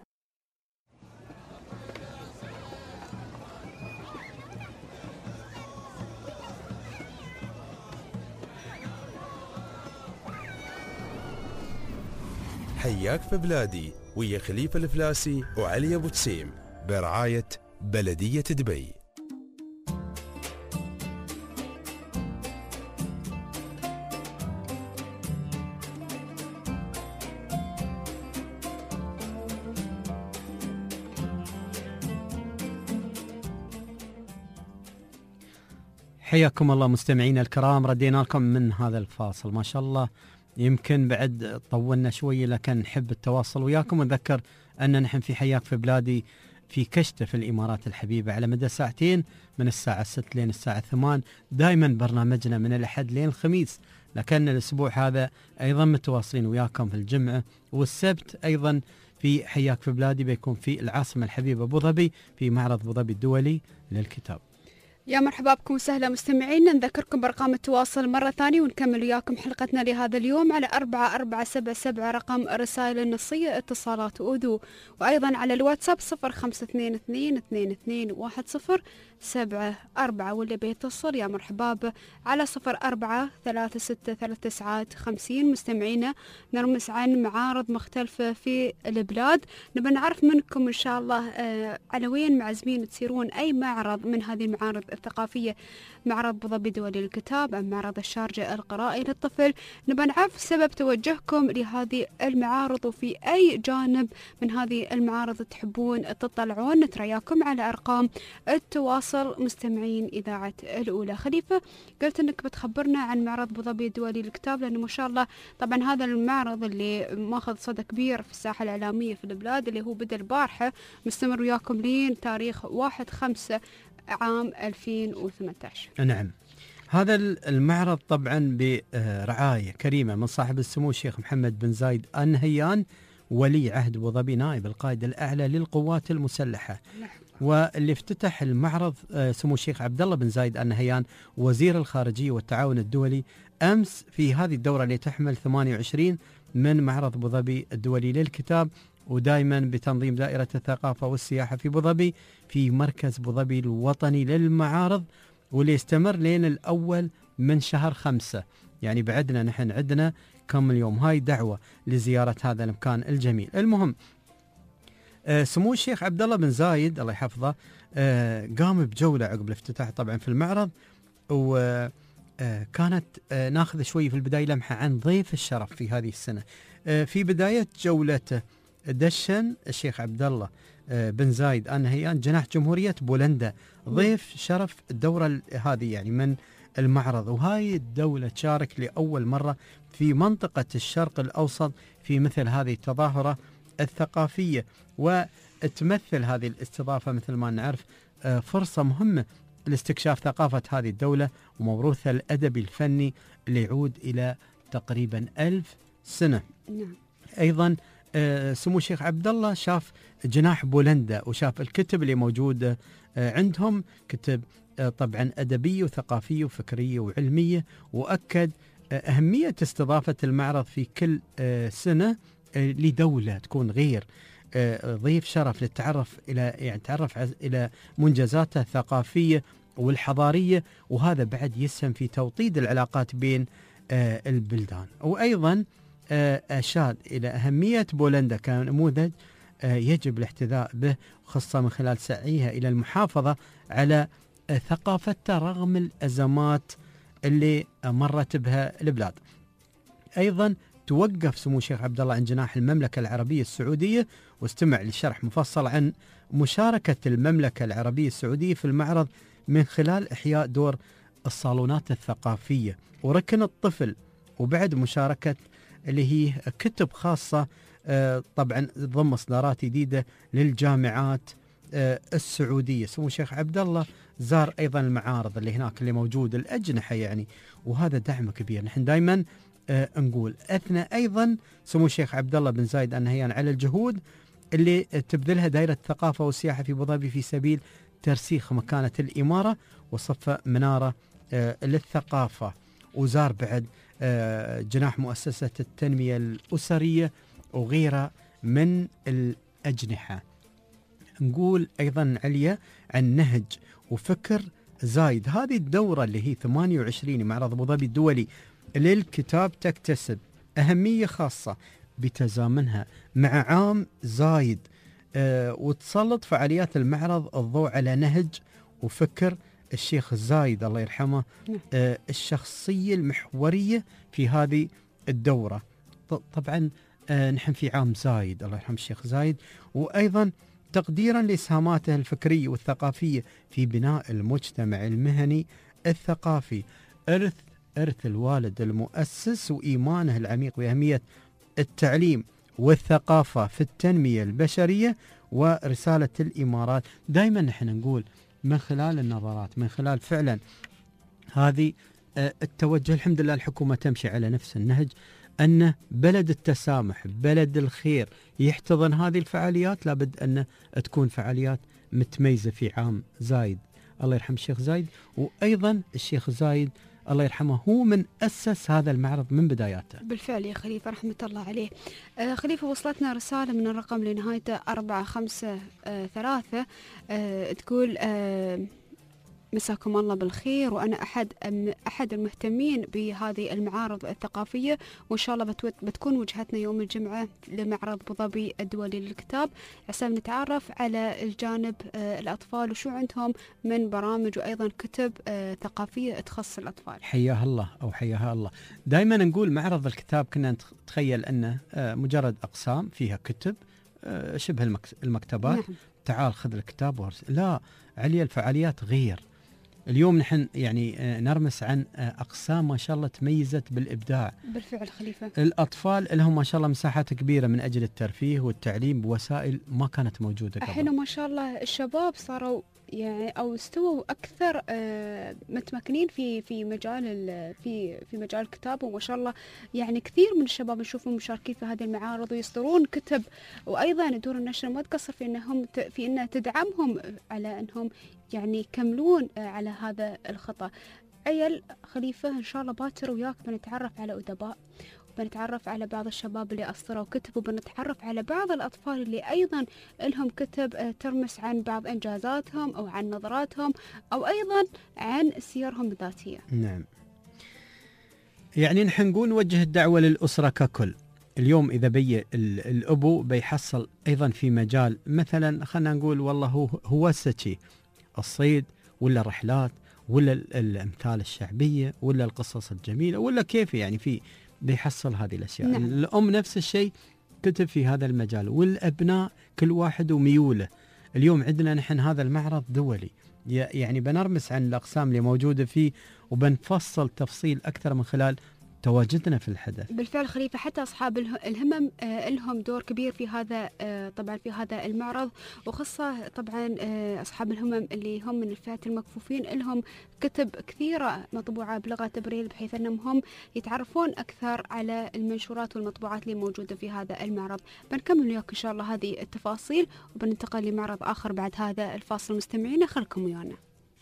حياك في بلادي ويا خليفة الفلاسي وعلي أبو تسيم برعاية بلدية دبي. حياكم الله مستمعينا الكرام، ردينا لكم من هذا الفاصل. ما شاء الله يمكن بعد طولنا شوي، لكن نحب التواصل وياكم. ونذكر أن نحن في حياك في بلادي في كشته في الإمارات الحبيبة على مدى ساعتين من الساعة ستة لين الساعة ثمانية. دائما برنامجنا من الأحد لين الخميس، لكن الأسبوع هذا أيضا متواصلين وياكم في الجمعة والسبت. أيضا في حياك في بلادي بيكون في العاصمة الحبيبة أبو ظبي في معرض أبو ظبي الدولي للكتاب. يا مرحبا بكم وسهلا مستمعينا، نذكركم بأرقام التواصل مرة ثانية ونكمل وياكم حلقتنا لهذا اليوم على أربعة أربعة سبعة سبعة رقم الرسائل النصية اتصالات وأذو، وأيضا على الواتساب صفر خمسة اثنين اثنين اثنين اثنين واحد صفر سبعة أربعة، واللي بيتصل يا مرحبا به على صفر أربعة ثلاثة ستة ثلاثة تسعات خمسين. مستمعينا نرمس عن معارض مختلفة في البلاد، نبي نعرف منكم إن شاء الله آه على وين معزمين تسيرون، أي معرض من هذه المعارض الثقافية، معرض أبو ظبي الدولي للكتاب أم معرض الشارجة القرائي للطفل. نبي نعرف سبب توجهكم لهذه المعارض وفي أي جانب من هذه المعارض تحبون تطلعون. نترياكم على أرقام التواصل مستمعين إذاعة الأولى. خليفة، قلت أنك بتخبرنا عن معرض أبو ظبي الدولي للكتاب، لأنه ما شاء الله طبعا هذا المعرض اللي ماخذ صدى كبير في الساحة الإعلامية في البلاد، اللي هو بدأ البارحة مستمر وياكم لين تاريخ واحد خمسة عام ألفين وثمانية عشر. نعم، هذا المعرض طبعا برعاية كريمة من صاحب السمو الشيخ محمد بن زايد آل نهيان ولي عهد أبو ظبي نائب القائد الأعلى للقوات المسلحة. واللي افتتح المعرض سمو الشيخ عبد الله بن زايد آل نهيان وزير الخارجية والتعاون الدولي أمس في هذه الدورة اللي تحمل ثمانية وعشرين من معرض أبو ظبي الدولي للكتاب، ودائما بتنظيم دائرة الثقافة والسياحة في أبو ظبي في مركز أبو ظبي الوطني للمعارض، واللي يستمر لين الأول من شهر خمسة. يعني بعدنا نحن عندنا كم اليوم، هاي دعوة لزيارة هذا المكان الجميل. المهم آه سمو الشيخ عبد الله بن زايد الله يحفظه آه قام بجولة عقب الافتتاح طبعا في المعرض، وكانت آه آه ناخذ شوي في البداية لمحة عن ضيف الشرف في هذه السنة. آه في بداية جولته دشن الشيخ عبد الله آه بن زايد آل نهيان جناح جمهورية بولندا ضيف شرف الدورة هذه يعني من المعرض، وهاي الدولة تشارك لأول مرة في منطقة الشرق الأوسط في مثل هذه التظاهرة الثقافية، وتمثل هذه الاستضافة مثل ما نعرف فرصة مهمة لاستكشاف ثقافة هذه الدولة وموروثها الأدبي الفني اللي يعود إلى تقريبا ألف سنة. نعم. أيضا سمو الشيخ عبد الله شاف جناح بولندا وشاف الكتب اللي موجودة عندهم، كتب طبعا أدبية وثقافية وفكرية وعلمية، وأكد أهمية استضافة المعرض في كل سنة لدولة تكون غير ضيف شرف للتعرف إلى يعني تعرف إلى منجزاتها الثقافية والحضارية، وهذا بعد يسهم في توطيد العلاقات بين البلدان. وأيضا أشاد إلى أهمية بولندا كنموذج يجب الاحتذاء به، خاصة من خلال سعيها إلى المحافظة على ثقافتها رغم الأزمات اللي مرت بها البلاد. أيضا توقف سمو الشيخ عبد الله عن جناح المملكة العربية السعودية واستمع لشرح مفصل عن مشاركة المملكة العربية السعودية في المعرض من خلال إحياء دور الصالونات الثقافية وركن الطفل، وبعد مشاركة اللي هي كتب خاصة طبعا ضمن إصدارات جديدة للجامعات السعودية. سمو الشيخ عبد الله زار أيضا المعارض اللي هناك اللي موجود الأجنحة يعني، وهذا دعم كبير. نحن دائما آه نقول أثنى أيضا سمو الشيخ عبد الله بن زايد آل نهيان على الجهود اللي تبذلها دائرة الثقافة والسياحة في أبو ظبي في سبيل ترسيخ مكانة الإمارة وصف منارة آه للثقافة، وزار بعد آه جناح مؤسسة التنمية الأسرية وغيرها من الأجنحة. نقول أيضا عليا عن نهج وفكر زايد. هذه الدورة اللي هي ثمانية وعشرين معرض أبو ظبي الدولي للكتاب تكتسب أهمية خاصة بتزامنها مع عام زايد، أه وتسلط فعاليات المعرض الضوء على نهج وفكر الشيخ زايد الله يرحمه، أه الشخصية المحورية في هذه الدورة. طبعا أه نحن في عام زايد الله يرحم الشيخ زايد، وأيضا تقديرا لإسهاماته الفكرية والثقافية في بناء المجتمع المهني الثقافي، إرث إرث الوالد المؤسس وإيمانه العميق بأهمية التعليم والثقافة في التنمية البشرية ورسالة الإمارات. دائما نحن نقول من خلال النظرات، من خلال فعلا هذه التوجه، الحمد لله الحكومة تمشي على نفس النهج، أن بلد التسامح، بلد الخير، يحتضن هذه الفعاليات. لابد أن تكون فعاليات متميزة في عام زايد، الله يرحم الشيخ زايد. وأيضا الشيخ زايد الله يرحمه هو من أسس هذا المعرض من بداياته. بالفعل يا خليفة رحمة الله عليه. آه خليفة وصلتنا رسالة من الرقم اللي نهايته أربعة خمسة آه ثلاثة آه تقول آه مساكم الله بالخير، وأنا أحد أحد المهتمين بهذه المعارض الثقافية، وإن شاء الله بتكون وجهتنا يوم الجمعة لمعرض أبو ظبي الدولي للكتاب عشان نتعرف على الجانب الأطفال وشو عندهم من برامج وأيضا كتب ثقافية تخص الأطفال. حياها الله أو حياها الله. دائما نقول معرض الكتاب كنا نتخيل أنه مجرد أقسام فيها كتب شبه المكتبات. نعم. تعال خذ الكتاب وارسل. لا، عليا الفعاليات غير. اليوم نحن يعني نرمس عن أقسام ما شاء الله تميزت بالإبداع. بالفعل خليفة. الأطفال لهم ما شاء الله مساحات كبيرة من أجل الترفيه والتعليم بوسائل ما كانت موجودة قبل. الحين ما شاء الله الشباب صاروا يعني أو استووا أكثر آه متمكنين في في مجال في في مجال الكتاب، وما شاء الله يعني كثير من الشباب نشوفهم مشاركين في هذه المعارض ويصدرون كتب، وأيضا دور النشر ما تقصر في أنهم في أنها تدعمهم على أنهم يعني يكملون آه على هذا الخطأ. عيل خليفة إن شاء الله باكر وياك بنتعرف على أدباء، بنتعرف على بعض الشباب اللي أصدروا كتب، وبنتعرف على بعض الأطفال اللي أيضا لهم كتب ترمس عن بعض إنجازاتهم أو عن نظراتهم أو أيضا عن سيرهم الذاتية. نعم، يعني نحن نقول نوجه الدعوة للأسرة ككل. اليوم إذا بي الأبو بيحصل أيضا في مجال مثلا خلنا نقول والله هو هو السكي الصيد ولا الرحلات ولا الأمثال الشعبية ولا القصص الجميلة ولا كيف، يعني في بيحصل هذه الأشياء. نعم. الأم نفس الشيء كتب في هذا المجال، والأبناء كل واحد وميوله. اليوم عندنا نحن هذا المعرض دولي، يعني بنرمس عن الأقسام اللي موجودة فيه وبنفصل تفصيل أكثر من خلال تواجدنا في الحدث. بالفعل خليفة، حتى أصحاب الهمم آه لهم دور كبير في هذا آه طبعا في هذا المعرض، وخاصة طبعا آه أصحاب الهمم اللي هم من الفئات المكفوفين لهم كتب كثيرة مطبوعة بلغة بريل، بحيث أنهم هم يتعرفون أكثر على المنشورات والمطبوعات اللي موجودة في هذا المعرض. بنكمل وياك إن شاء الله هذه التفاصيل وبننتقل لمعرض آخر بعد هذا الفاصل. مستمعينا خلكم ويانا.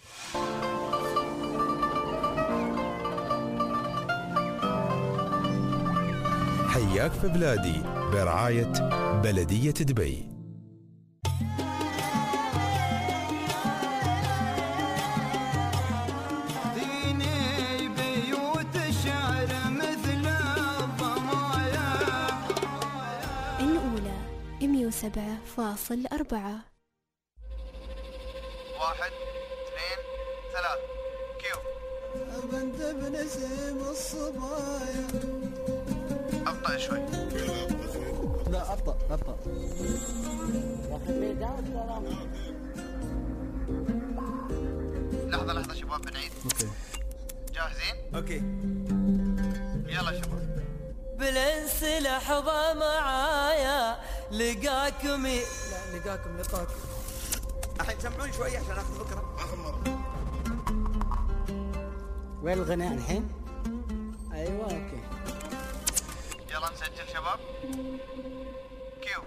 حياك في بلادي برعاية بلدية دبي. ديني بيوت الشعر مثل الضمايا. الأولى مية وسبعة فاصل أربعة. واحد اثنين ثلاث كيو. بنت بنسيم الصبايا. أبطأ شوي. لا أبطأ أبطأ. لحظة لحظة شباب بنعيد. أوكي. جاهزين؟ أوكي. يلا شباب. بالانس لحظة معايا لقاكم ي... لا لقاكم لقاكم. الحين سمعوني شوي عشان آخذ فكرة. آخر مرة. وين الغناء الحين؟ أيوة أوكي. يلا نسجل شباب. كيو.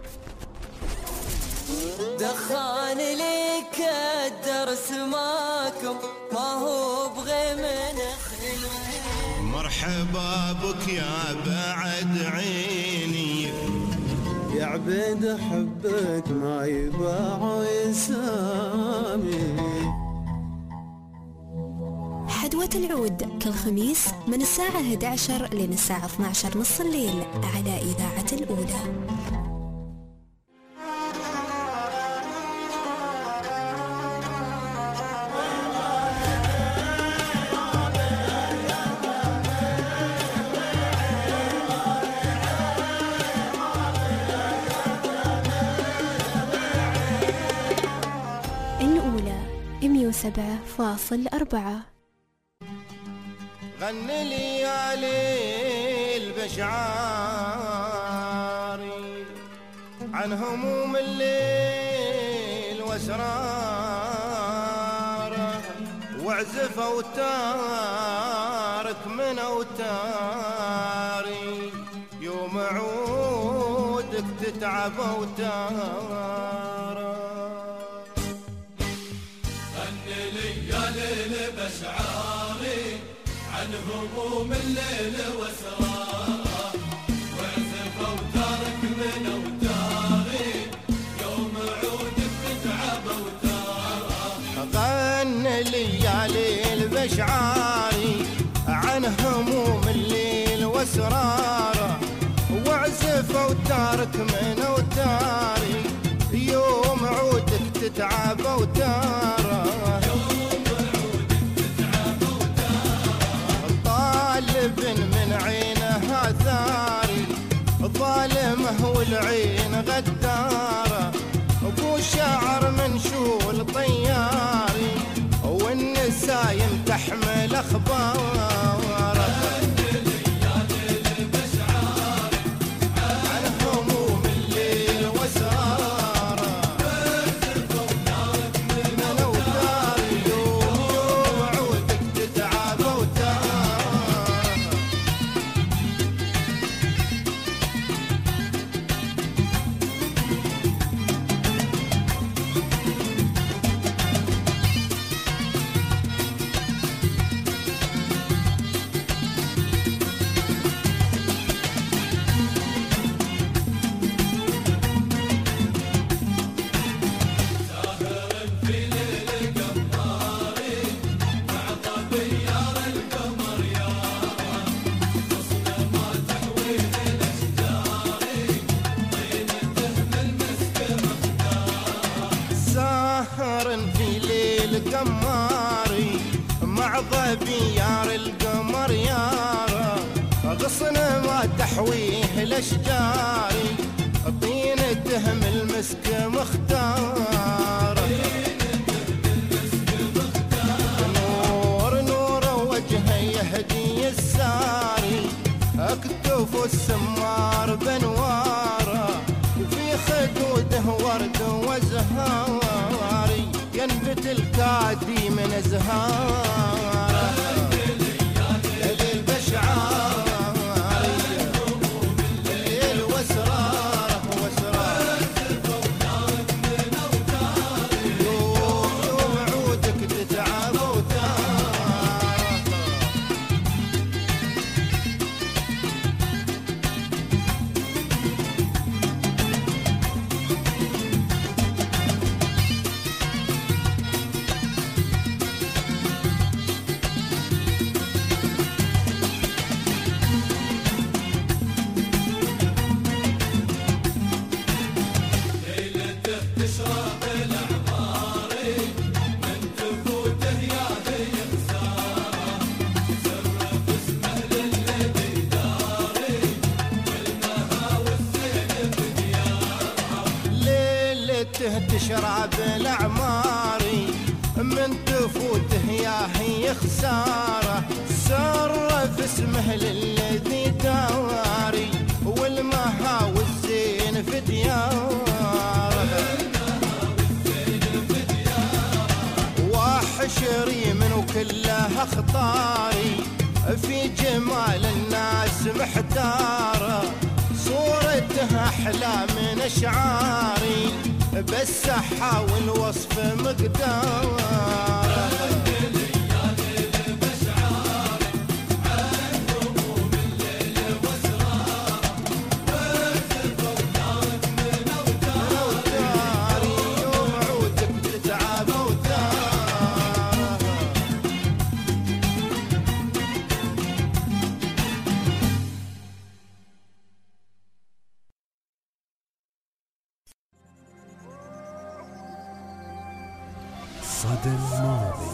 دخاني ليك الدرس ماكم ما هو بغي من خلوه. مرحبا بك يا بعد عيني يا عبيد أحبك ما يباع يسامي. حدوة العود كل خميس من الساعة إحدى عشر لين الساعة اثني عشر نص الليل على إذاعة الأولى. الأولى مية وسبعة فاصل أربعة. غني ليالي البشعاري عن هموم الليل واسراره واعزف اوتارك من اوتاري يوم عودك تتعب اوتاره غني لي يا ليل باشعاري عن هموم الليل واسراره واعزف اوتارك من اوتاري يوم عودك تتعب اوتاره غني لي يا ليل باشعاري عن هموم الليل واسراره واعزف اوتارك من اوتاري يوم عودك تتعب اوتاره يوم عودك تتعب اوتاره طالب من عينها ثاري ظالمه والعين غداره ابو شعر منشول طياري والنسايم تحمل اخباره قماري مع ضبيار القمر يارا غصن ما تحويه الاشجاري طين دهم المسك مختار نور نور وجهه يهدي الساري اكتف السمار بنواره وفي خدوده ورد وزهاري ينبت الكادي من ازهاره الليل بشعاري الليل واسراره واسراره يوم يوم عودك تتعب وتاره تشرب الأعماري من تفوته يا هي خسارة سرف اسمه للذي داري والمها والزين في دياره وحشري من وكلها خطاري في جمال الناس محتارة صورتها أحلى من أشعاري بس احاول وصف مقداره صدى الماضي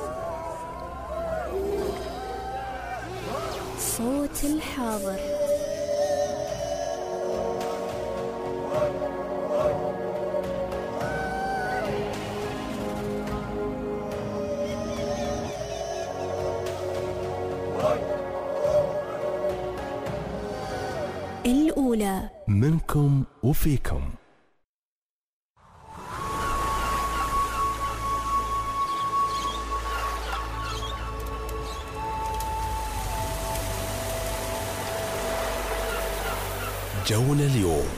صوت الحاضر الأولى منكم وفيكم. جونا اليوم.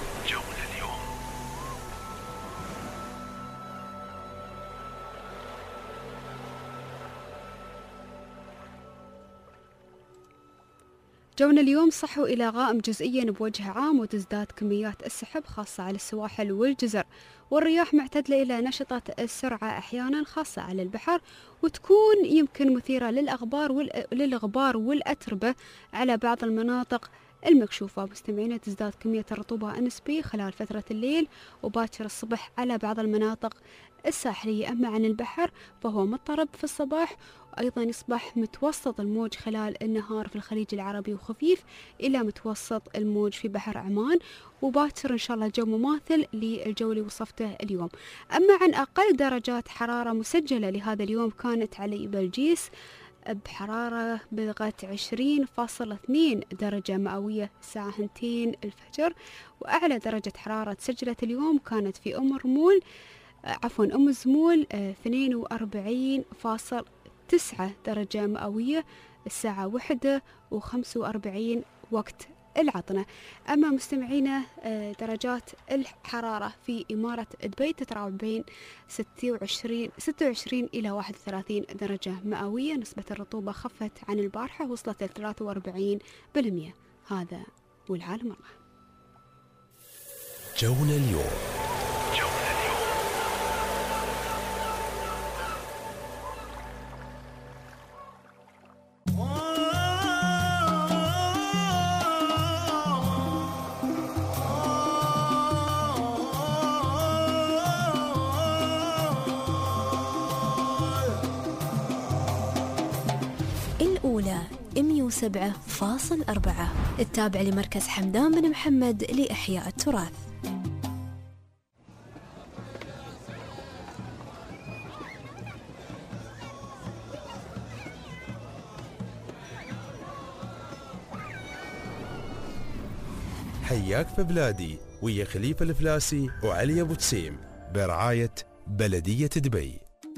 جونا اليوم صحوا إلى غائم جزئيا بوجه عام، وتزداد كميات السحب خاصة على السواحل والجزر، والرياح معتدلة إلى نشطة السرعة أحيانا خاصة على البحر، وتكون يمكن مثيرة للأغبار وال... للغبار والأتربة على بعض المناطق المكشوفة. مستمعينا تزداد كمية الرطوبة النسبية خلال فترة الليل وباكر الصبح على بعض المناطق الساحلية. أما عن البحر فهو مضطرب في الصباح، وأيضا يصبح متوسط الموج خلال النهار في الخليج العربي، وخفيف إلى متوسط الموج في بحر عمان، وباكر إن شاء الله الجو مماثل للجو اللي وصفته اليوم. أما عن أقل درجات حرارة مسجلة لهذا اليوم كانت على بلجيس بحرارة بلغت عشرين فاصلة اثنين درجة مئوية الساعة اثنتين الفجر، وأعلى درجة حرارة سجلت اليوم كانت في أم رمول عفوا أم زمول اثنين وأربعين فاصلة تسعة درجة مئوية الساعة واحدة وخمسة وأربعين وقت العطنة. أما مستمعينا درجات الحرارة في إمارة دبي تتراوح بين ستة وعشرين ستة وعشرين إلى واحد وثلاثين درجة مئوية. نسبة الرطوبة خفت عن البارحة وصلت إلى ثلاثة وأربعين بالمئة. هذا والعالم الله. جونا اليوم. الأولى مئة وسبعة فاصلة أربعة، التابع لمركز حمدان بن محمد لإحياء التراث. حياك في بلادي ويا خليفة الفلاسي وعلي أبو تسيم برعاية بلدية دبي.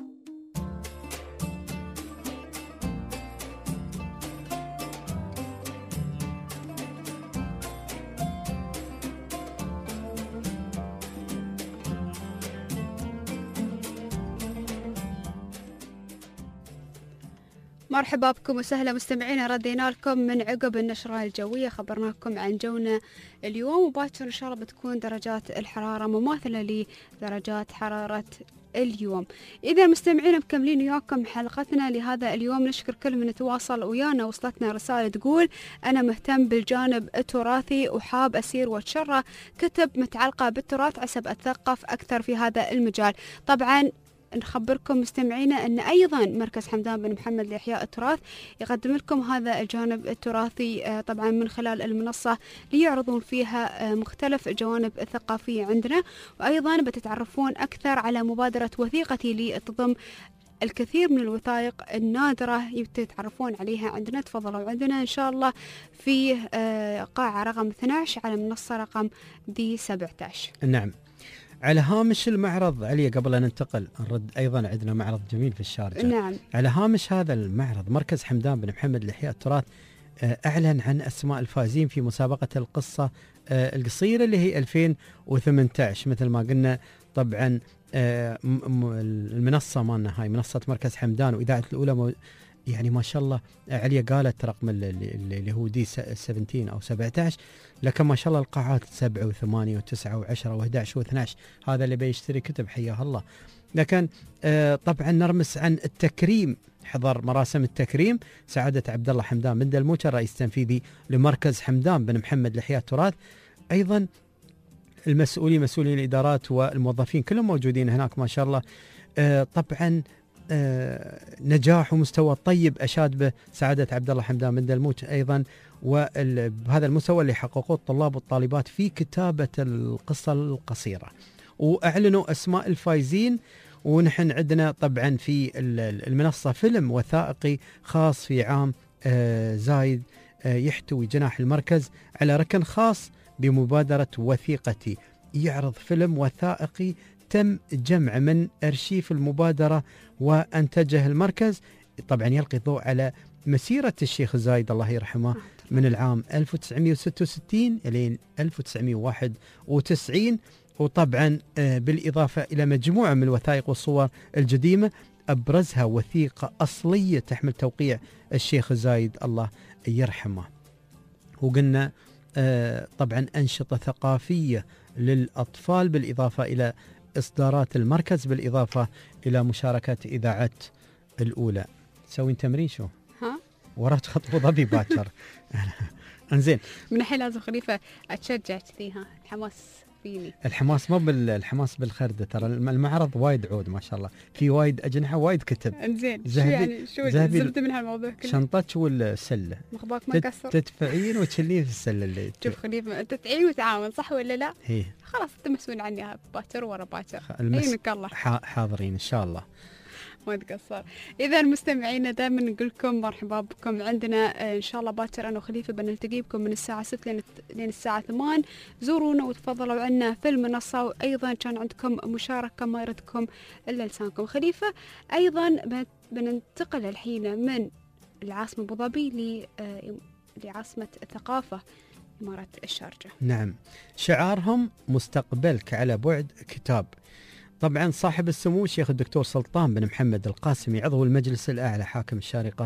مرحبا بكم وسهلا مستمعينا، ردينا لكم من عقب النشرة الجوية، خبرناكم عن جونا اليوم، وباكر إن شاء الله بتكون درجات الحرارة مماثلة لدرجات حرارة اليوم. إذا مستمعين مكملين وياكم حلقتنا لهذا اليوم. نشكر كل من تواصل ويانا، وصلتنا رسالة تقول أنا مهتم بالجانب التراثي وحاب أسير واتشرى كتب متعلقة بالتراث عسب أتثقف أكثر في هذا المجال. طبعا نخبركم مستمعينا أن أيضا مركز حمدان بن محمد لإحياء التراث يقدم لكم هذا الجانب التراثي طبعا من خلال المنصة ليعرضون فيها مختلف الجوانب الثقافية عندنا، وأيضا بتتعرفون أكثر على مبادرة وثيقتي لتضم الكثير من الوثائق النادرة تتعرفون عليها عندنا. تفضلوا عندنا إن شاء الله في قاعة رقم اثني عشر على منصة رقم دي سبعة عشر. نعم. على هامش المعرض علي قبل أن ننتقل نرد أيضا عندنا معرض جميل في الشارجة. نعم. على هامش هذا المعرض مركز حمدان بن محمد لإحياء التراث أعلن عن أسماء الفائزين في مسابقة القصة القصيرة اللي هي ألفين وثمانية عشر. مثل ما قلنا طبعا المنصة مالنا هاي منصة مركز حمدان وإذاعة الأولى يعني ما شاء الله عليا قالت رقم اللي هو دي سبعتاشر أو سبعة عشر، لكن ما شاء الله القاعات سبعة وثمانية وتسعة وعشرة وأحد عشر واثني عشر. هذا اللي بيشتري كتب حياه الله. لكن آه طبعا نرمس عن التكريم، حضر مراسم التكريم سعادة عبد الله حمدان بن دلموشة الرئيس التنفيذي لمركز حمدان بن محمد لإحياء التراث. أيضا المسؤولين مسؤولين الإدارات والموظفين كلهم موجودين هناك ما شاء الله. آه طبعا آه نجاح ومستوى طيب أشاد به سعادة عبد الله حمدان بن دلموشة أيضا، وبهذا المستوى اللي حققوه الطلاب والطالبات في كتابة القصة القصيرة، وأعلنوا أسماء الفائزين. ونحن عندنا طبعا في المنصة فيلم وثائقي خاص في عام آه زايد آه يحتوي جناح المركز على ركن خاص بمبادرة وثيقتي، يعرض فيلم وثائقي تم جمع من أرشيف المبادرة وأنتجه المركز. طبعا يلقي الضوء على مسيرة الشيخ زايد الله يرحمه من العام ألف وتسعمائة وستة وستين إلى ألف وتسعمائة وواحد وتسعين، وطبعا بالإضافة إلى مجموعة من الوثائق والصور القديمة أبرزها وثيقة أصلية تحمل توقيع الشيخ زايد الله يرحمه. وقلنا طبعا أنشطة ثقافية للأطفال بالإضافة إلى إصدارات المركز بالإضافة إلى مشاركة إذاعة الأولى. تسوين تمرين شو؟ ها؟ وراك خط أبو ظبي باكر. انزين من الحين لازم خليفة أتشجع كذيها، الحماس فيني. الحماس مو بالحماس بالخردة، ترى المعرض وايد عود ما شاء الله، في وايد أجنحة وايد كتب. انزين شو يعني شو زبط من هالموضوع كله؟ شنطتك والسلة مخباك ما قصر تدفعين وتشلين في السلة اللي شوف خليفة أنت تعين وتعاون صح ولا لا؟ هي خلاص أنت مسؤول عني باكر ورا باكر. المس... عينك الله حاضرين إن شاء الله ما تقصر. إذا مستمعينا دائما نقول لكم مرحبا بكم عندنا إن شاء الله باكر أنا وخليفة بنلتقي بكم من الساعة ستة لين الساعة ثمانية. زورونا وتفضلوا عنا في المنصة، وأيضا كان عندكم مشاركة ما يردكم إلا لسانكم. خليفة أيضا بننتقل الحين من العاصمة أبو ظبي لعاصمة الثقافة إمارة الشارجة. نعم، شعارهم مستقبلك على بعد كتاب. طبعا صاحب السمو الشيخ الدكتور سلطان بن محمد القاسمي عضو المجلس الأعلى حاكم الشارقة،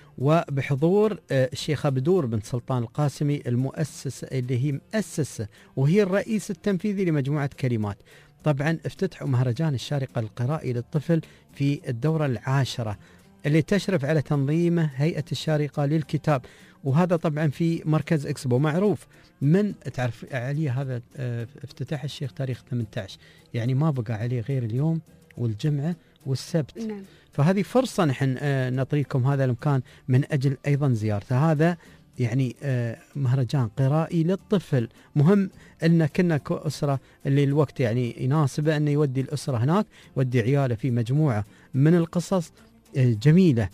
وبحضور الشيخ بدور بن سلطان القاسمي المؤسس اللي هي مؤسسة وهي الرئيس التنفيذي لمجموعة كلمات. طبعا افتتحوا مهرجان الشارقة القرائي للطفل في الدورة العاشرة اللي تشرف على تنظيمه هيئة الشارقة للكتاب، وهذا طبعا في مركز اكسبو معروف. من تعرف عليه هذا افتتاح الشيخ تاريخ ثمانية عشر، يعني ما بقى عليه غير اليوم والجمعة والسبت. نعم. فهذه فرصة نحن نعطيكم هذا المكان من أجل أيضا زيارته. هذا يعني مهرجان قرائي للطفل، مهم أن كنا كأسرة اللي الوقت يعني يناسبه أنه يودي الأسرة هناك، يودي عياله في مجموعة من القصص جميلة.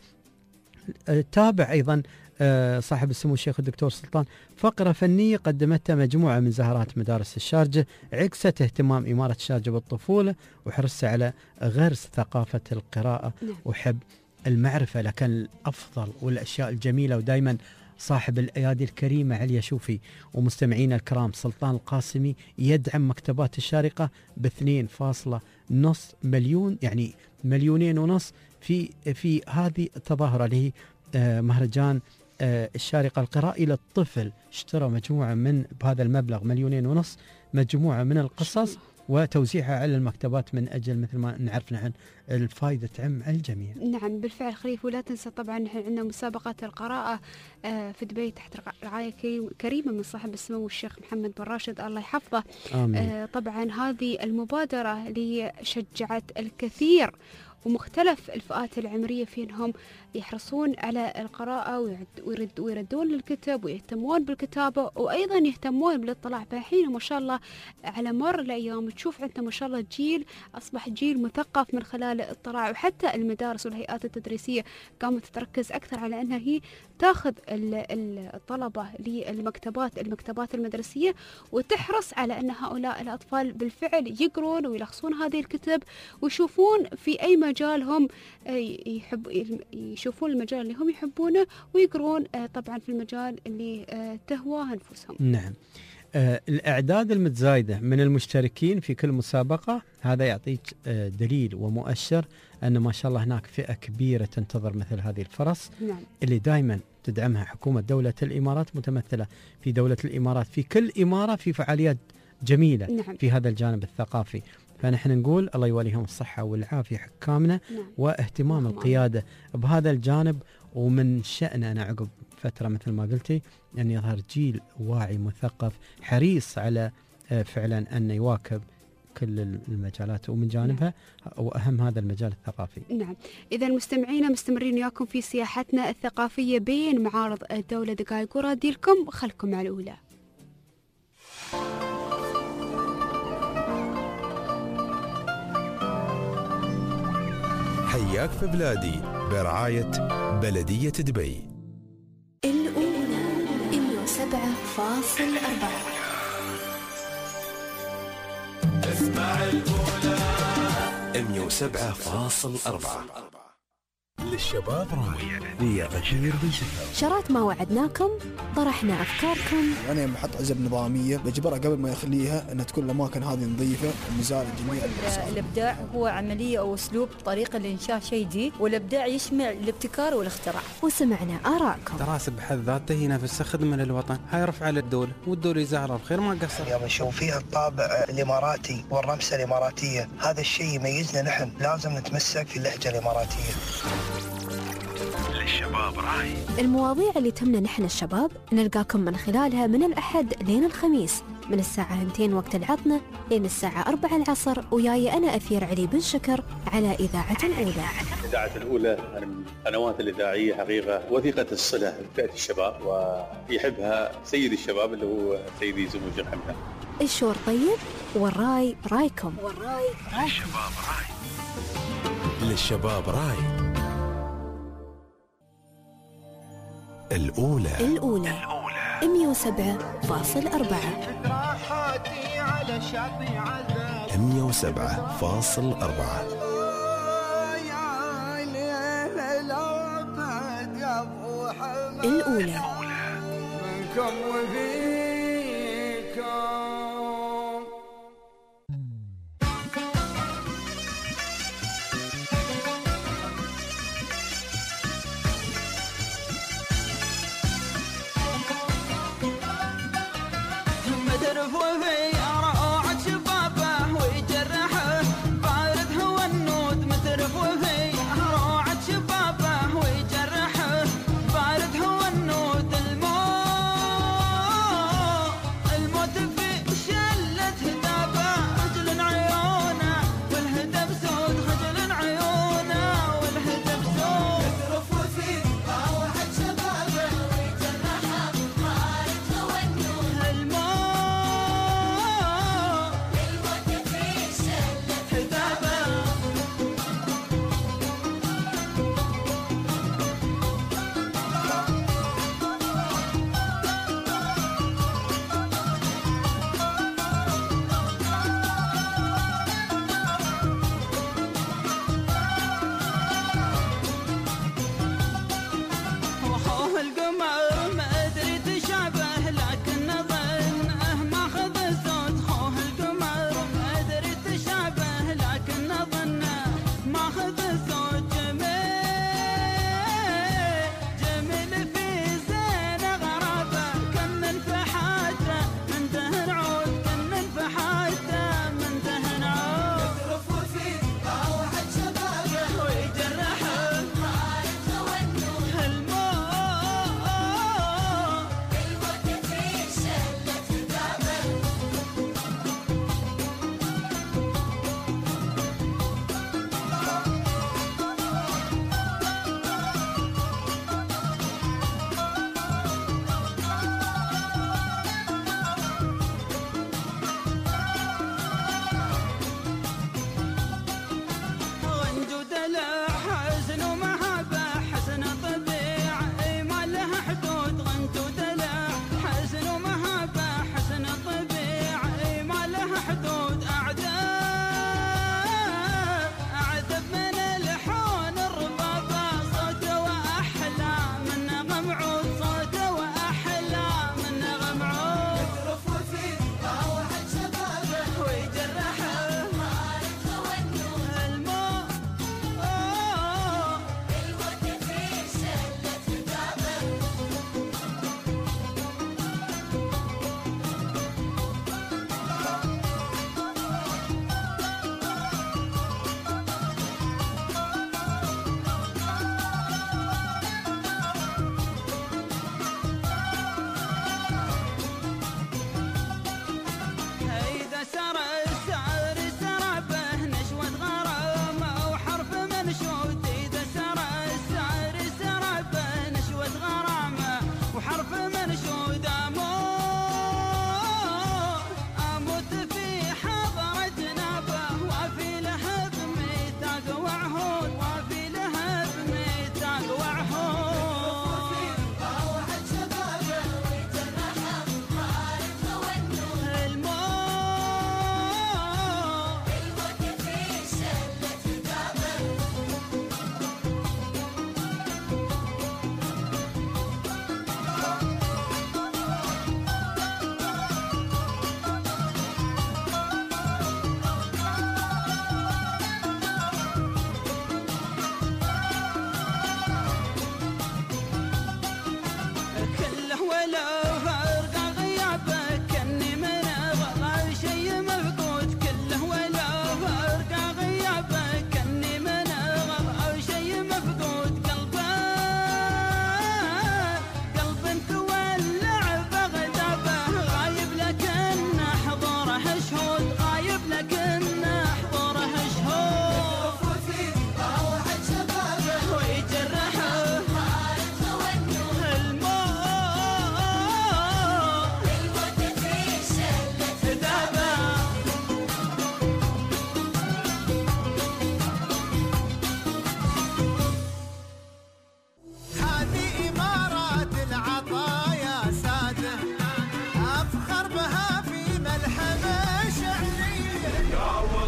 تابع أيضا صاحب السمو الشيخ الدكتور سلطان فقرة فنية قدمتها مجموعة من زهرات مدارس الشارجة، عكست اهتمام إمارة الشارجة بالطفولة وحرصها على غرس ثقافة القراءة وحب المعرفة. لكن الأفضل والأشياء الجميلة، ودائما صاحب الأيادي الكريمة عليا شوفي ومستمعين الكرام سلطان القاسمي يدعم مكتبات الشارقة باثنين فاصلة نص مليون، يعني مليونين ونص في في هذه التظاهرة اللي هي مهرجان الشارقة القرائي للطفل. اشترى مجموعة من بهذا المبلغ مليونين ونص مجموعة من القصص وتوزيعها على المكتبات من أجل مثل ما نعرف نحن الفائدة تعم على الجميع. نعم بالفعل خليف، ولا تنسى طبعا نحن عندنا مسابقات القراءة في دبي تحت رعاية كريمة من صاحب السمو الشيخ محمد بن راشد الله يحفظه. آمين. طبعا هذه المبادرة اللي شجعت الكثير ومختلف الفئات العمرية فينهم يحرصون على القراءة ويرد ويردون للكتب ويهتمون بالكتابة، وأيضا يهتمون بالاطلاع. فالحين ما شاء الله على مر الأيام تشوف عندنا ما شاء الله جيل أصبح جيل مثقف من خلال الاطلاع، وحتى المدارس والهيئات التدريسية قامت تركز أكثر على أنها هي تاخذ الطلبة للمكتبات المكتبات المدرسية وتحرص على أن هؤلاء الأطفال بالفعل يقرون ويلخصون هذه الكتب ويشوفون في أي مجال هم يحب يشوفون المجال اللي هم يحبونه ويقرون طبعا في المجال اللي تهواه أنفسهم. نعم. آه الأعداد المتزايدة من المشتركين في كل مسابقة هذا يعطيك آه دليل ومؤشر أن ما شاء الله هناك فئة كبيرة تنتظر مثل هذه الفرص. نعم. اللي دائما تدعمها حكومة دولة الإمارات متمثلة في دولة الإمارات في كل إمارة في فعاليات جميلة. نعم. في هذا الجانب الثقافي. فنحن نقول الله يوليهم الصحة والعافية حكامنا. نعم. واهتمام نعم. القيادة بهذا الجانب، ومن شأننا عقب فترة مثل ما قلتي أن يظهر جيل واعي مثقف حريص على فعلا أن يواكب كل المجالات ومن جانبها نعم. وأهم هذا المجال الثقافي. نعم. إذا مستمعينا مستمرين وياكم في سياحتنا الثقافية بين معارض الدولة دقائق وراديلكم، خلكم مع الأولى. حياك في بلادي برعاية بلدية دبي. الأولى مئة وسبعة فاصلة أربعة. اسمع الأولى مئة وسبعة فاصلة أربعة. للشباب راي ويا غدير بن شهر. شرات ما وعدناكم، طرحنا أفكاركم. أنا يوم أحط عزب نظامية بجبرها قبل ما يخليها أن تكون الأماكن هذه نظيفة ومزال جميع الأقسام. الإبداع هو عملية أو أسلوب طريقة لإنشاء شيء جديد، والإبداع يشمل الابتكار والاختراع. وسمعنا آراءكم. التراسب بحد ذاته ينافس خدمة للوطن، هاي رفع للدولة والدولة يزعرها بخير ما قصر. يوم نشوف فيها الطابع الإماراتي والرمسة الإماراتية، هذا الشيء يميزنا نحن، لازم نتمسك في اللهجة الإماراتية. للشباب راي. المواضيع اللي تهمنا نحن الشباب نلقاكم من خلالها من الأحد لين الخميس من الساعة اثنتين وقت العطنة لين الساعة أربعة العصر، وياي أنا أثير علي بن شكر على إذاعة الأولى. إذاعة الأولى من القنوات الإذاعية حقيقة وثيقة الصلة بفئة الشباب، ويحبها سيد الشباب اللي هو سيدي سمو الشيخ حمدان. الشور طيب والراي رايكم. والراي للشباب راي. للشباب راي. الأولى الأولى مية وسبعة فاصل أربعة مية وسبعة فاصل أربعة. الأولى منكم وفيكم.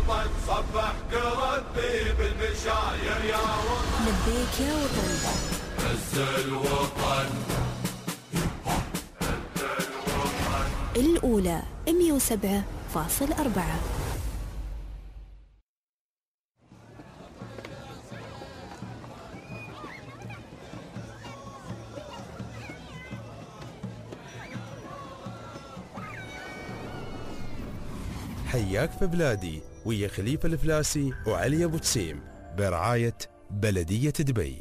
الوطن صبح كربي بالبشاير يا وطن لبيك يا وطن عز الوطن الأولى مية وسبعة فاصل أربعة. حياك في بلادي ويا خليفة الفلاسي وعلي أبو تسيم برعاية بلدية دبي.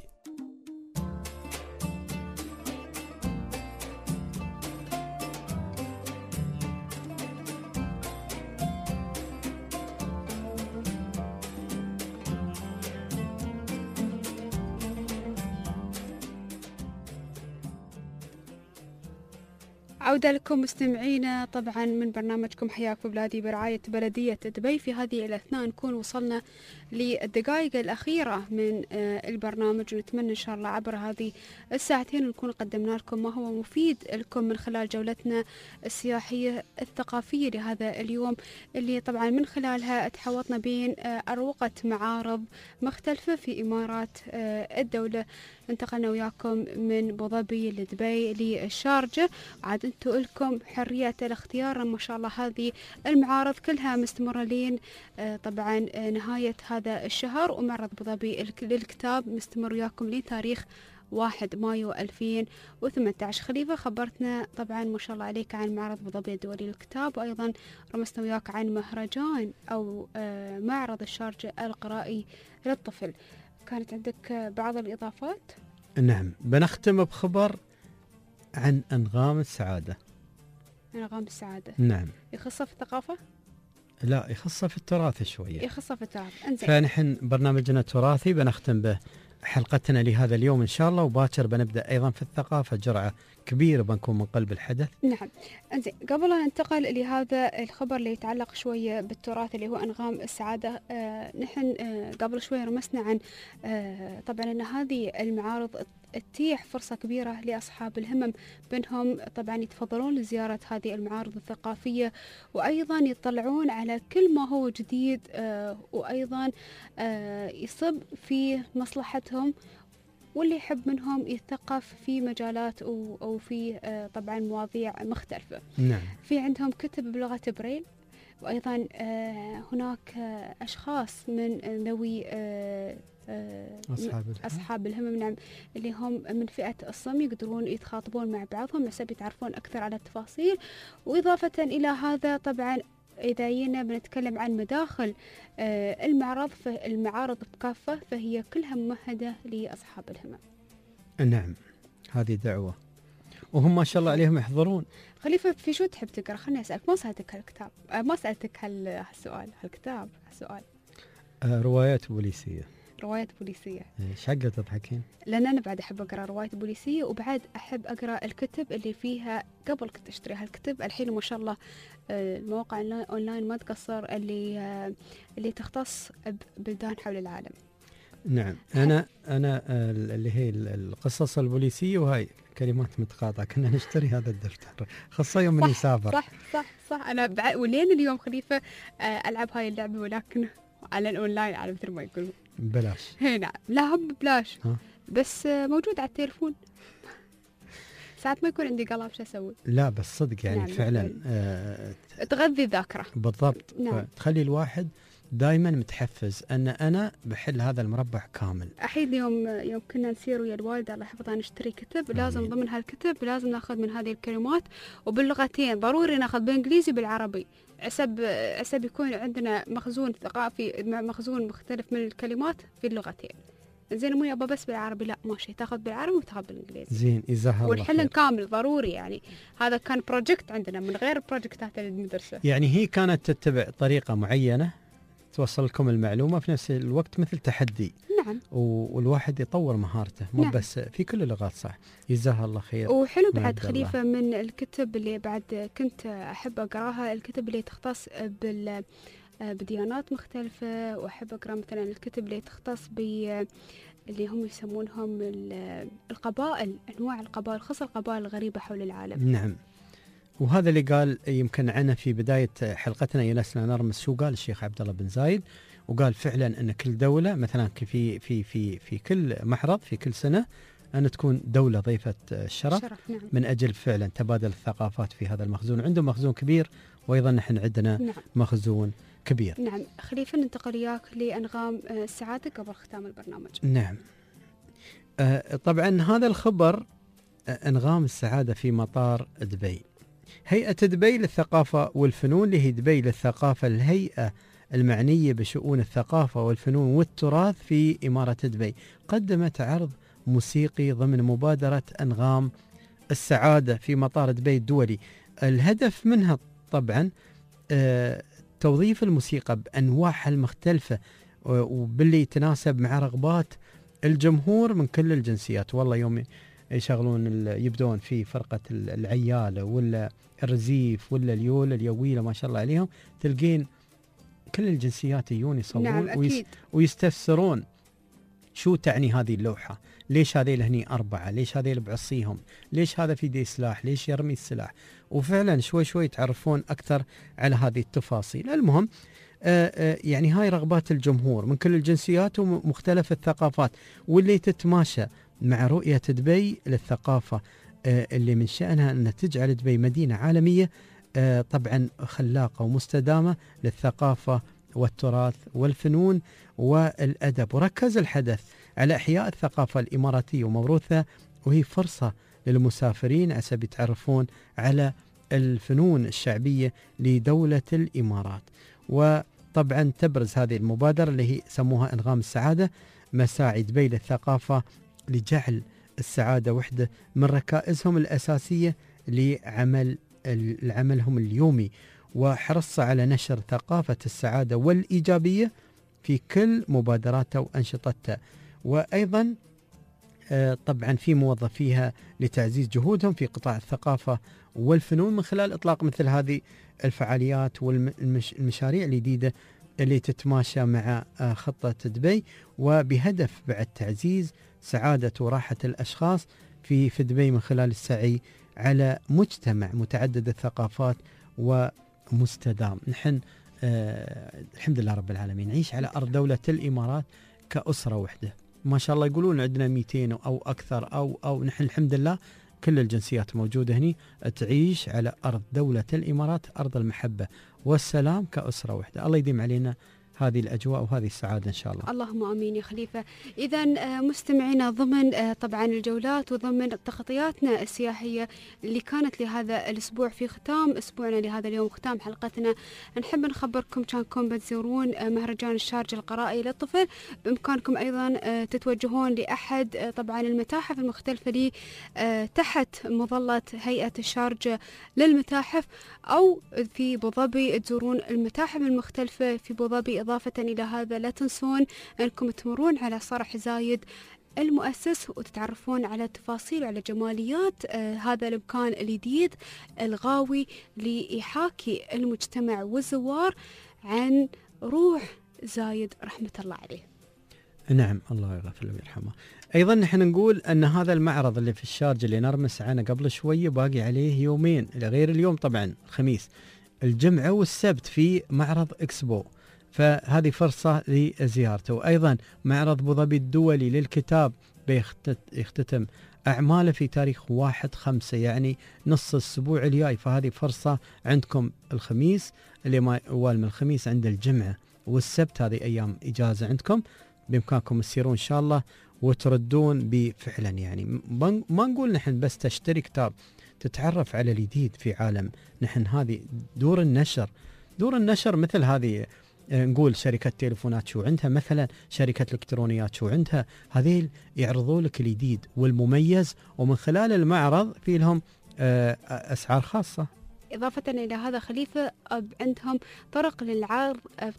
عودة لكم مستمعينا طبعا من برنامجكم حياك في بلادي برعاية بلدية دبي. في هذه الأثناء نكون وصلنا للدقائق الأخيرة من البرنامج، ونتمنى إن شاء الله عبر هذه الساعتين نكون قدمنا لكم ما هو مفيد لكم من خلال جولتنا السياحية الثقافية لهذا اليوم، اللي طبعا من خلالها تحوطنا بين أروقة معارض مختلفة في إمارات الدولة. انتقلنا وياكم من ابو ظبي لدبي للشارجة، عاد انتم لكم حرية الاختيار. ما شاء الله هذه المعارض كلها مستمرة لين طبعا نهاية هذا الشهر، ومعرض ابو ظبي للكتاب مستمر وياكم لتاريخ واحد مايو ألفين وثمانية عشر. خليفة خبرتنا طبعا ما شاء الله عليك عن معرض ابو ظبي الدولي للكتاب، وايضا رمزنا وياك عن مهرجان او معرض الشارجة القرائي للطفل. كانت عندك بعض الإضافات؟ نعم، بنختم بخبر عن أنغام السعادة. أنغام السعادة نعم. يخصها في الثقافة؟ لا، يخصها في التراث شوية. يخصها في التراث. أنزل. فنحن برنامجنا تراثي بنختم به حلقتنا لهذا اليوم إن شاء الله، وباكر بنبدأ أيضا في الثقافة جرعة كبيرة بنكون من قلب الحدث. نعم. أنزين، قبل أن ننتقل لهذا الخبر اللي يتعلق شوية بالتراث اللي هو أنغام السعادة، آه نحن آه قبل شوية رمسنا عن آه طبعا أن هذه المعارض تتيح فرصة كبيرة لأصحاب الهمم بأنهم طبعا يتفضلون لزيارة هذه المعارض الثقافية، وأيضا يطلعون على كل ما هو جديد، آه وأيضا آه يصب في مصلحتهم، واللي يحب منهم يثقف في مجالات أو في آه طبعا مواضيع مختلفة. نعم. في عندهم كتب بلغة بريل، وأيضا آه هناك آه أشخاص من ذوي آه أصحاب الهمم. أصحاب الهمم نعم، اللي هم من فئة الصم، يقدرون يتخاطبون مع بعضهم حسب يتعرفون أكثر على التفاصيل. وإضافة إلى هذا طبعا إذا جينا بنتكلم عن مداخل آه المعرض، فالمعارض بكافة فهي كلها ممهدة لأصحاب الهمم. نعم، هذه دعوة، وهم ما شاء الله عليهم يحضرون. خليفة، في شو تحب تقرأ؟ خلني أسألك، ما سألتك هالكتاب، آه ما سألتك هالسؤال، هالكتاب هالسؤال. آه روايات بوليسية. روايات بوليسية. ايش حقه تضحكين؟ لأن أنا بعد أحب أقرأ روايات بوليسية، وبعد أحب أقرأ الكتب اللي فيها، قبل كنت أشتري هالكتب، الحين ما شاء الله المواقع أونلاين ما تقصر، اللي اللي تختص ببلدان حول العالم. نعم، أنا أنا اللي هي القصص البوليسية، وهاي كلمات متقاطعة كنا نشتري هذا الدفتر خاصة يوم من يسافر. صح صح صح. أنا بعد ولين اليوم خليفة ألعب هاي اللعبة، ولكن على الأونلاين على مثل ما يقولون بلاش. هنا لا، هم ببلاش، بس موجود على التليفون. ساعات ما يكون عندي قلب شو أسوي؟ لا بس صدق يعني, يعني فعلا آه تغذي الذاكرة. بالضبط. نعم. تخلي الواحد دائما متحفز أن أنا بحل هذا المربع كامل. أحيد يوم يوم كنا نسير ويا الوالدة الله يحفظها نشتري كتب، لازم ضمن هالكتب لازم ناخذ من هذه الكلمات وباللغتين، ضروري ناخذ بالإنجليزي بالعربي، عسب عسب يكون عندنا مخزون ثقافي، مخزون مختلف من الكلمات في اللغتين. زين مو يابا بس بالعربي، لا ماشي، تاخذ بالعربي وتاخذ بالانجليزي. زين، جزاها الله والحل كامل ضروري يعني. هذا كان بروجكت عندنا من غير البروجكتات اللي بالمدرسه. يعني هي كانت تتبع طريقه معينه توصل لكم المعلومه في نفس الوقت، مثل تحدي. نعم. والواحد يطور مهارته، مو نعم. بس في كل اللغات. صح، جزاها الله خير. وحلو بعد خليفه من الكتب اللي بعد كنت احب اقراها، الكتب اللي تختص بال بديانات مختلفة، وأحب أقرأ مثلا الكتب اللي تختص ب اللي هم يسمونهم القبائل، أنواع القبائل، خاصة القبائل الغريبة حول العالم. نعم، وهذا اللي قال يمكن عنه في بداية حلقتنا ينسنا نرمس. شو قال الشيخ عبد الله بن زايد؟ وقال فعلا أن كل دولة مثلا في في في في كل معرض في كل سنة أن تكون دولة ضيفة الشرف شرف نعم. من أجل فعلا تبادل الثقافات في هذا المخزون. عندهم مخزون كبير وأيضا نحن عندنا نعم. مخزون كبير. نعم. خليفة ننتقل إياك لأنغام السعادة قبل ختام البرنامج. نعم. آه طبعا هذا الخبر آه أنغام السعادة في مطار دبي. هيئة دبي للثقافة والفنون، اللي هي دبي للثقافة الهيئة المعنية بشؤون الثقافة والفنون والتراث في إمارة دبي، قدمت عرض موسيقي ضمن مبادرة أنغام السعادة في مطار دبي الدولي. الهدف منها طبعا آه توظيف الموسيقى بأنواعها المختلفة وباللي يتناسب مع رغبات الجمهور من كل الجنسيات. والله يوم يشغلون يبدون في فرقة العيالة ولا الرزيف ولا اليول اليويلة ما شاء الله عليهم، تلقين كل الجنسيات يجون يصورون نعم ويس ويستفسرون شو تعني هذه اللوحة، ليش هذيل هني أربعة، ليش هذيل بعصيهم، ليش هذا في دي سلاح، ليش يرمي السلاح. وفعلا شوي شوي تعرفون أكثر على هذه التفاصيل. المهم آآ آآ يعني هاي رغبات الجمهور من كل الجنسيات ومختلف الثقافات، واللي تتماشى مع رؤية دبي للثقافة اللي من شأنها أن تجعل دبي مدينة عالمية طبعا خلاقة ومستدامة للثقافة والتراث والفنون والأدب. وركز الحدث على إحياء الثقافة الإماراتية وموروثها، وهي فرصة للمسافرين عسب يتعرفون على الفنون الشعبية لدولة الإمارات. وطبعا تبرز هذه المبادرة اللي هي سموها أنغام السعادة مساعي دبي للثقافة لجعل السعادة وحدة من ركائزهم الأساسية لعمل عملهم اليومي، وحرص على نشر ثقافة السعادة والإيجابية في كل مبادراته وأنشطتها. وأيضا طبعا في موظفيها لتعزيز جهودهم في قطاع الثقافة والفنون من خلال إطلاق مثل هذه الفعاليات والمشاريع الجديدة اللي تتماشى مع خطة دبي، وبهدف بعد تعزيز سعادة وراحة الأشخاص في في دبي من خلال السعي على مجتمع متعدد الثقافات ومستدام. نحن آه الحمد لله رب العالمين نعيش على أرض دولة الإمارات كأسرة وحدة ما شاء الله. يقولون عندنا مئتين أو أكثر أو أو نحن الحمد لله كل الجنسيات موجودة هني تعيش على أرض دولة الإمارات، أرض المحبة والسلام كأسرة وحدة. الله يديم علينا هذه الأجواء وهذه السعادة إن شاء الله. اللهم آمين يا خليفة. إذا مستمعينا ضمن طبعا الجولات وضمن تغطياتنا السياحية اللي كانت لهذا الأسبوع في ختام أسبوعنا لهذا اليوم، ختام حلقتنا، نحب نخبركم كانكم بتزورون مهرجان الشارجة القرائي للطفل. بإمكانكم أيضا تتوجهون لأحد طبعا المتاحف المختلفة لي تحت مظلة هيئة الشارجة للمتاحف، أو في أبو ظبي تزورون المتاحف المختلفة في أبو ظبي. إضافة إلى هذا لا تنسون أنكم تمرون على صرح زايد المؤسس وتتعرفون على تفاصيل وعلى جماليات آه هذا المكان الجديد الغاوي ليحاكي المجتمع والزوار عن روح زايد رحمة الله عليه. نعم الله يغفر له ويرحمه. أيضا نحن نقول أن هذا المعرض اللي في الشارجة اللي نرمس عنه قبل شوية باقي عليه يومين غير اليوم طبعا الخميس، الجمعة والسبت في معرض إكسبو، فهذه فرصة لزيارته. وأيضا معرض أبو ظبي الدولي للكتاب بيختتم أعماله في تاريخ واحد خمسة يعني نص الأسبوع الجاي، فهذه فرصة عندكم الخميس اللي ما يوال من الخميس عند الجمعة والسبت، هذه أيام إجازة عندكم بإمكانكم تسيرون إن شاء الله وتردون بفعلا. يعني ما نقول نحن بس تشتري كتاب، تتعرف على الجديد في عالم. نحن هذه دور النشر، دور النشر مثل هذه نقول شركة تليفونات شو عندها، مثلا شركة الإلكترونيات شو عندها، هذيل يعرضوا لك الجديد والمميز، ومن خلال المعرض في لهم أسعار خاصة. إضافة إلى هذا خليفة عندهم طرق للعرض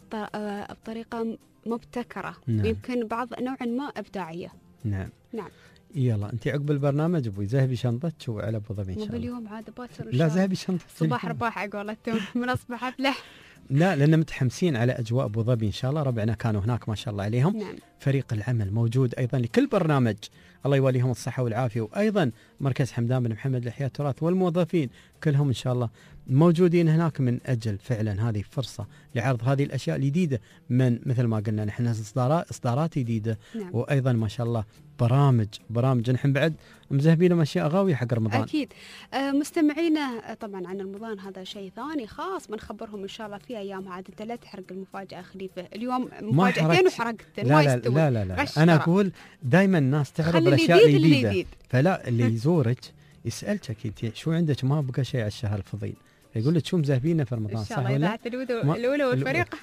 بطريقة مبتكرة، نعم. يمكن بعض نوعا ما إبداعية. نعم نعم. يلا انت عقب البرنامج ابوي ذهبي شنطتك وعلى ابو ظبي ان شاء الله. باليوم عاد باكر لا ذهبي شنطتك صباح رباح على قولتهم من اصبح افلح. لا لان متحمسين على اجواء ابو ظبي ان شاء الله. ربعنا كانوا هناك ما شاء الله عليهم. نعم. فريق العمل موجود ايضا لكل برنامج الله يوليهم الصحة والعافية. وأيضا مركز حمدان بن محمد لإحياء التراث والموظفين كلهم إن شاء الله موجودين هناك من أجل فعلا هذه فرصة لعرض هذه الأشياء الجديدة، من مثل ما قلنا نحن إصدارات إصدارات جديدة. نعم. وأيضا ما شاء الله برامج برامج نحن بعد مذهبين أشياء غاوية حق رمضان. أكيد. آه مستمعينا طبعا عن رمضان هذا شيء ثاني خاص بنخبرهم إن شاء الله في أيام. عاد أنت لا تحرق المفاجأة خليفة، اليوم مفاجأتين وحرقت. لا لا, لا لا لا لا أنا أقول دائما الناس تعرض الأشياء الجديدة، فلا اللي يزورك يسألك أكيد شو عندك، ما بقى شيء على الشهر الفضيل، يقول لك شو مذهبينه في رمضان. إن شاء الله إذاعة الأولى والفريق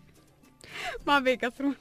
ما بيقصرون.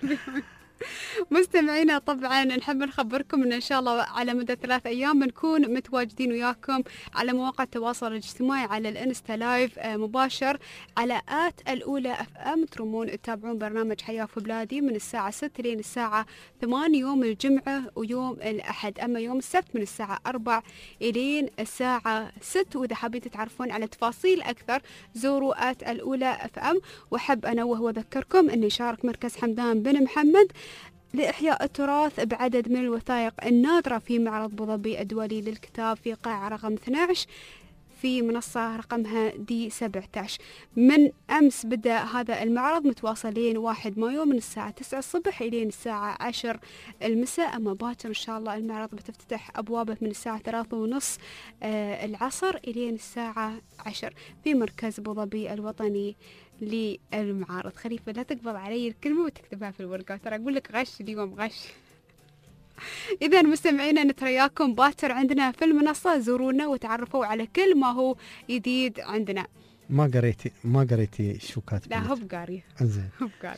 مستمعينا طبعا نحب نخبركم ان ان شاء الله على مدى ثلاث ايام بنكون متواجدين وياكم على مواقع التواصل الاجتماعي، على الانستا لايف مباشر على آت الأولى اف ام. ترمون تتابعون برنامج حياة في بلادي من الساعة ستة لين الساعة ثمانية يوم الجمعة ويوم الأحد، أما يوم السبت من الساعة أربعة إلين الساعة ستة. وإذا حابين تتعرفون على تفاصيل أكثر زوروا آت الأولى اف ام. وحب أنوه وأذكركم أن يشارك مركز حمدان بن محمد لإحياء التراث بعدد من الوثائق النادرة في معرض أبوظبي الدولي للكتاب في قاعة رقم اثني عشر في منصة رقمها دي سبعة عشر. من أمس بدأ هذا المعرض متواصلين واحد مايو من الساعة تسعة الصبح إلى الساعة عشر المساء. أما باكر إن شاء الله المعرض بتفتح أبوابه من الساعة ثلاثة ونص آه العصر إلى الساعة عشر في مركز أبوظبي الوطني للمعارض. خليفة لا تقبض علي الكلمة وتكتبها في الورقة، ترى أقول لك غش اليوم غش. إذا مستمعينا نترياكم باكر عندنا في المنصة، زورونا وتعرفوا على كل ما هو جديد عندنا. ما قريتي ما قريتي شو كاتب؟ لا هو بقاري. زين هو بقاري.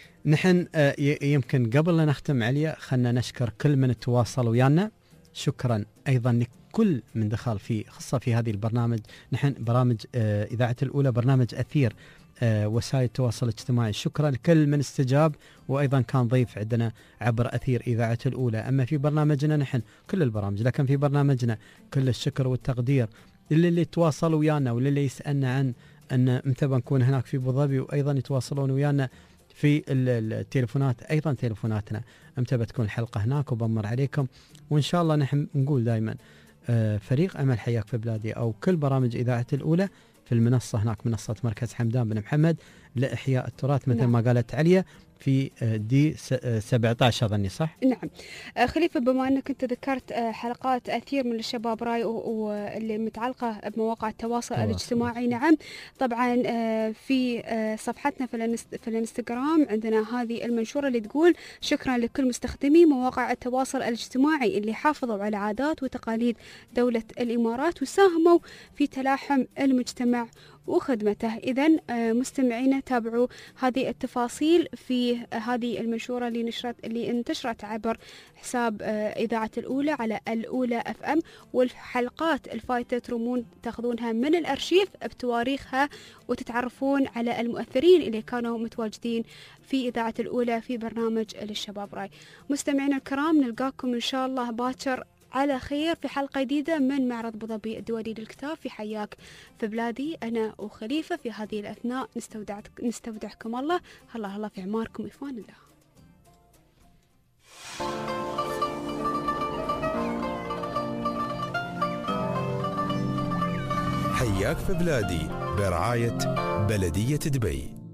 نحن آه يمكن قبل لا نختم عليا خلنا نشكر كل من تواصل ويانا. شكرا أيضا لكل من دخل في خاصة في هذه البرنامج. نحن برامج آه إذاعة الأولى برنامج أثير آه وسائل التواصل الاجتماعي. شكرا لكل من استجاب وأيضا كان ضيف عندنا عبر أثير إذاعة الأولى. أما في برنامجنا نحن كل البرامج، لكن في برنامجنا كل الشكر والتقدير للي اللي تواصلوا ويانا وللي يسألنا عن أن متى بنكون هناك في أبوظبي، وأيضا يتواصلون ويانا في التليفونات، أيضا تليفوناتنا متى بتكون الحلقة هناك وبمر عليكم. وإن شاء الله نحن نقول دائما آه فريق أمل حياك في بلادي أو كل برامج إذاعة الأولى في المنصة هناك منصة مركز حمدان بن محمد لإحياء التراث مثل نعم. ما قالت عليا في دي سبعة عشر أظني صح؟ نعم. خليفة بما أنك أنت ذكرت حلقات أثير من الشباب راي واللي متعلقة بمواقع التواصل الاجتماعي، نعم طبعا في صفحتنا في الانستغرام عندنا هذه المنشورة اللي تقول شكرا لكل مستخدمي مواقع التواصل الاجتماعي اللي حافظوا على عادات وتقاليد دولة الإمارات وساهموا في تلاحم المجتمع وخدمته. إذن مستمعينا تابعوا هذه التفاصيل في هذه المنشورة اللي نشرت اللي انتشرت عبر حساب إذاعة الأولى على الأولى اف ام، والحلقات الفايتة ترمون تاخذونها من الأرشيف بتواريخها وتتعرفون على المؤثرين اللي كانوا متواجدين في إذاعة الأولى في برنامج للشباب راي. مستمعينا الكرام نلقاكم إن شاء الله باكر على خير في حلقة جديدة من معرض أبوظبي الدولي للكتاب في حياك في بلادي. أنا وخليفة في هذه الأثناء نستودعك نستودعكم الله. الله الله في عماركم إفوان الله. حياك في بلادي برعاية بلدية دبي.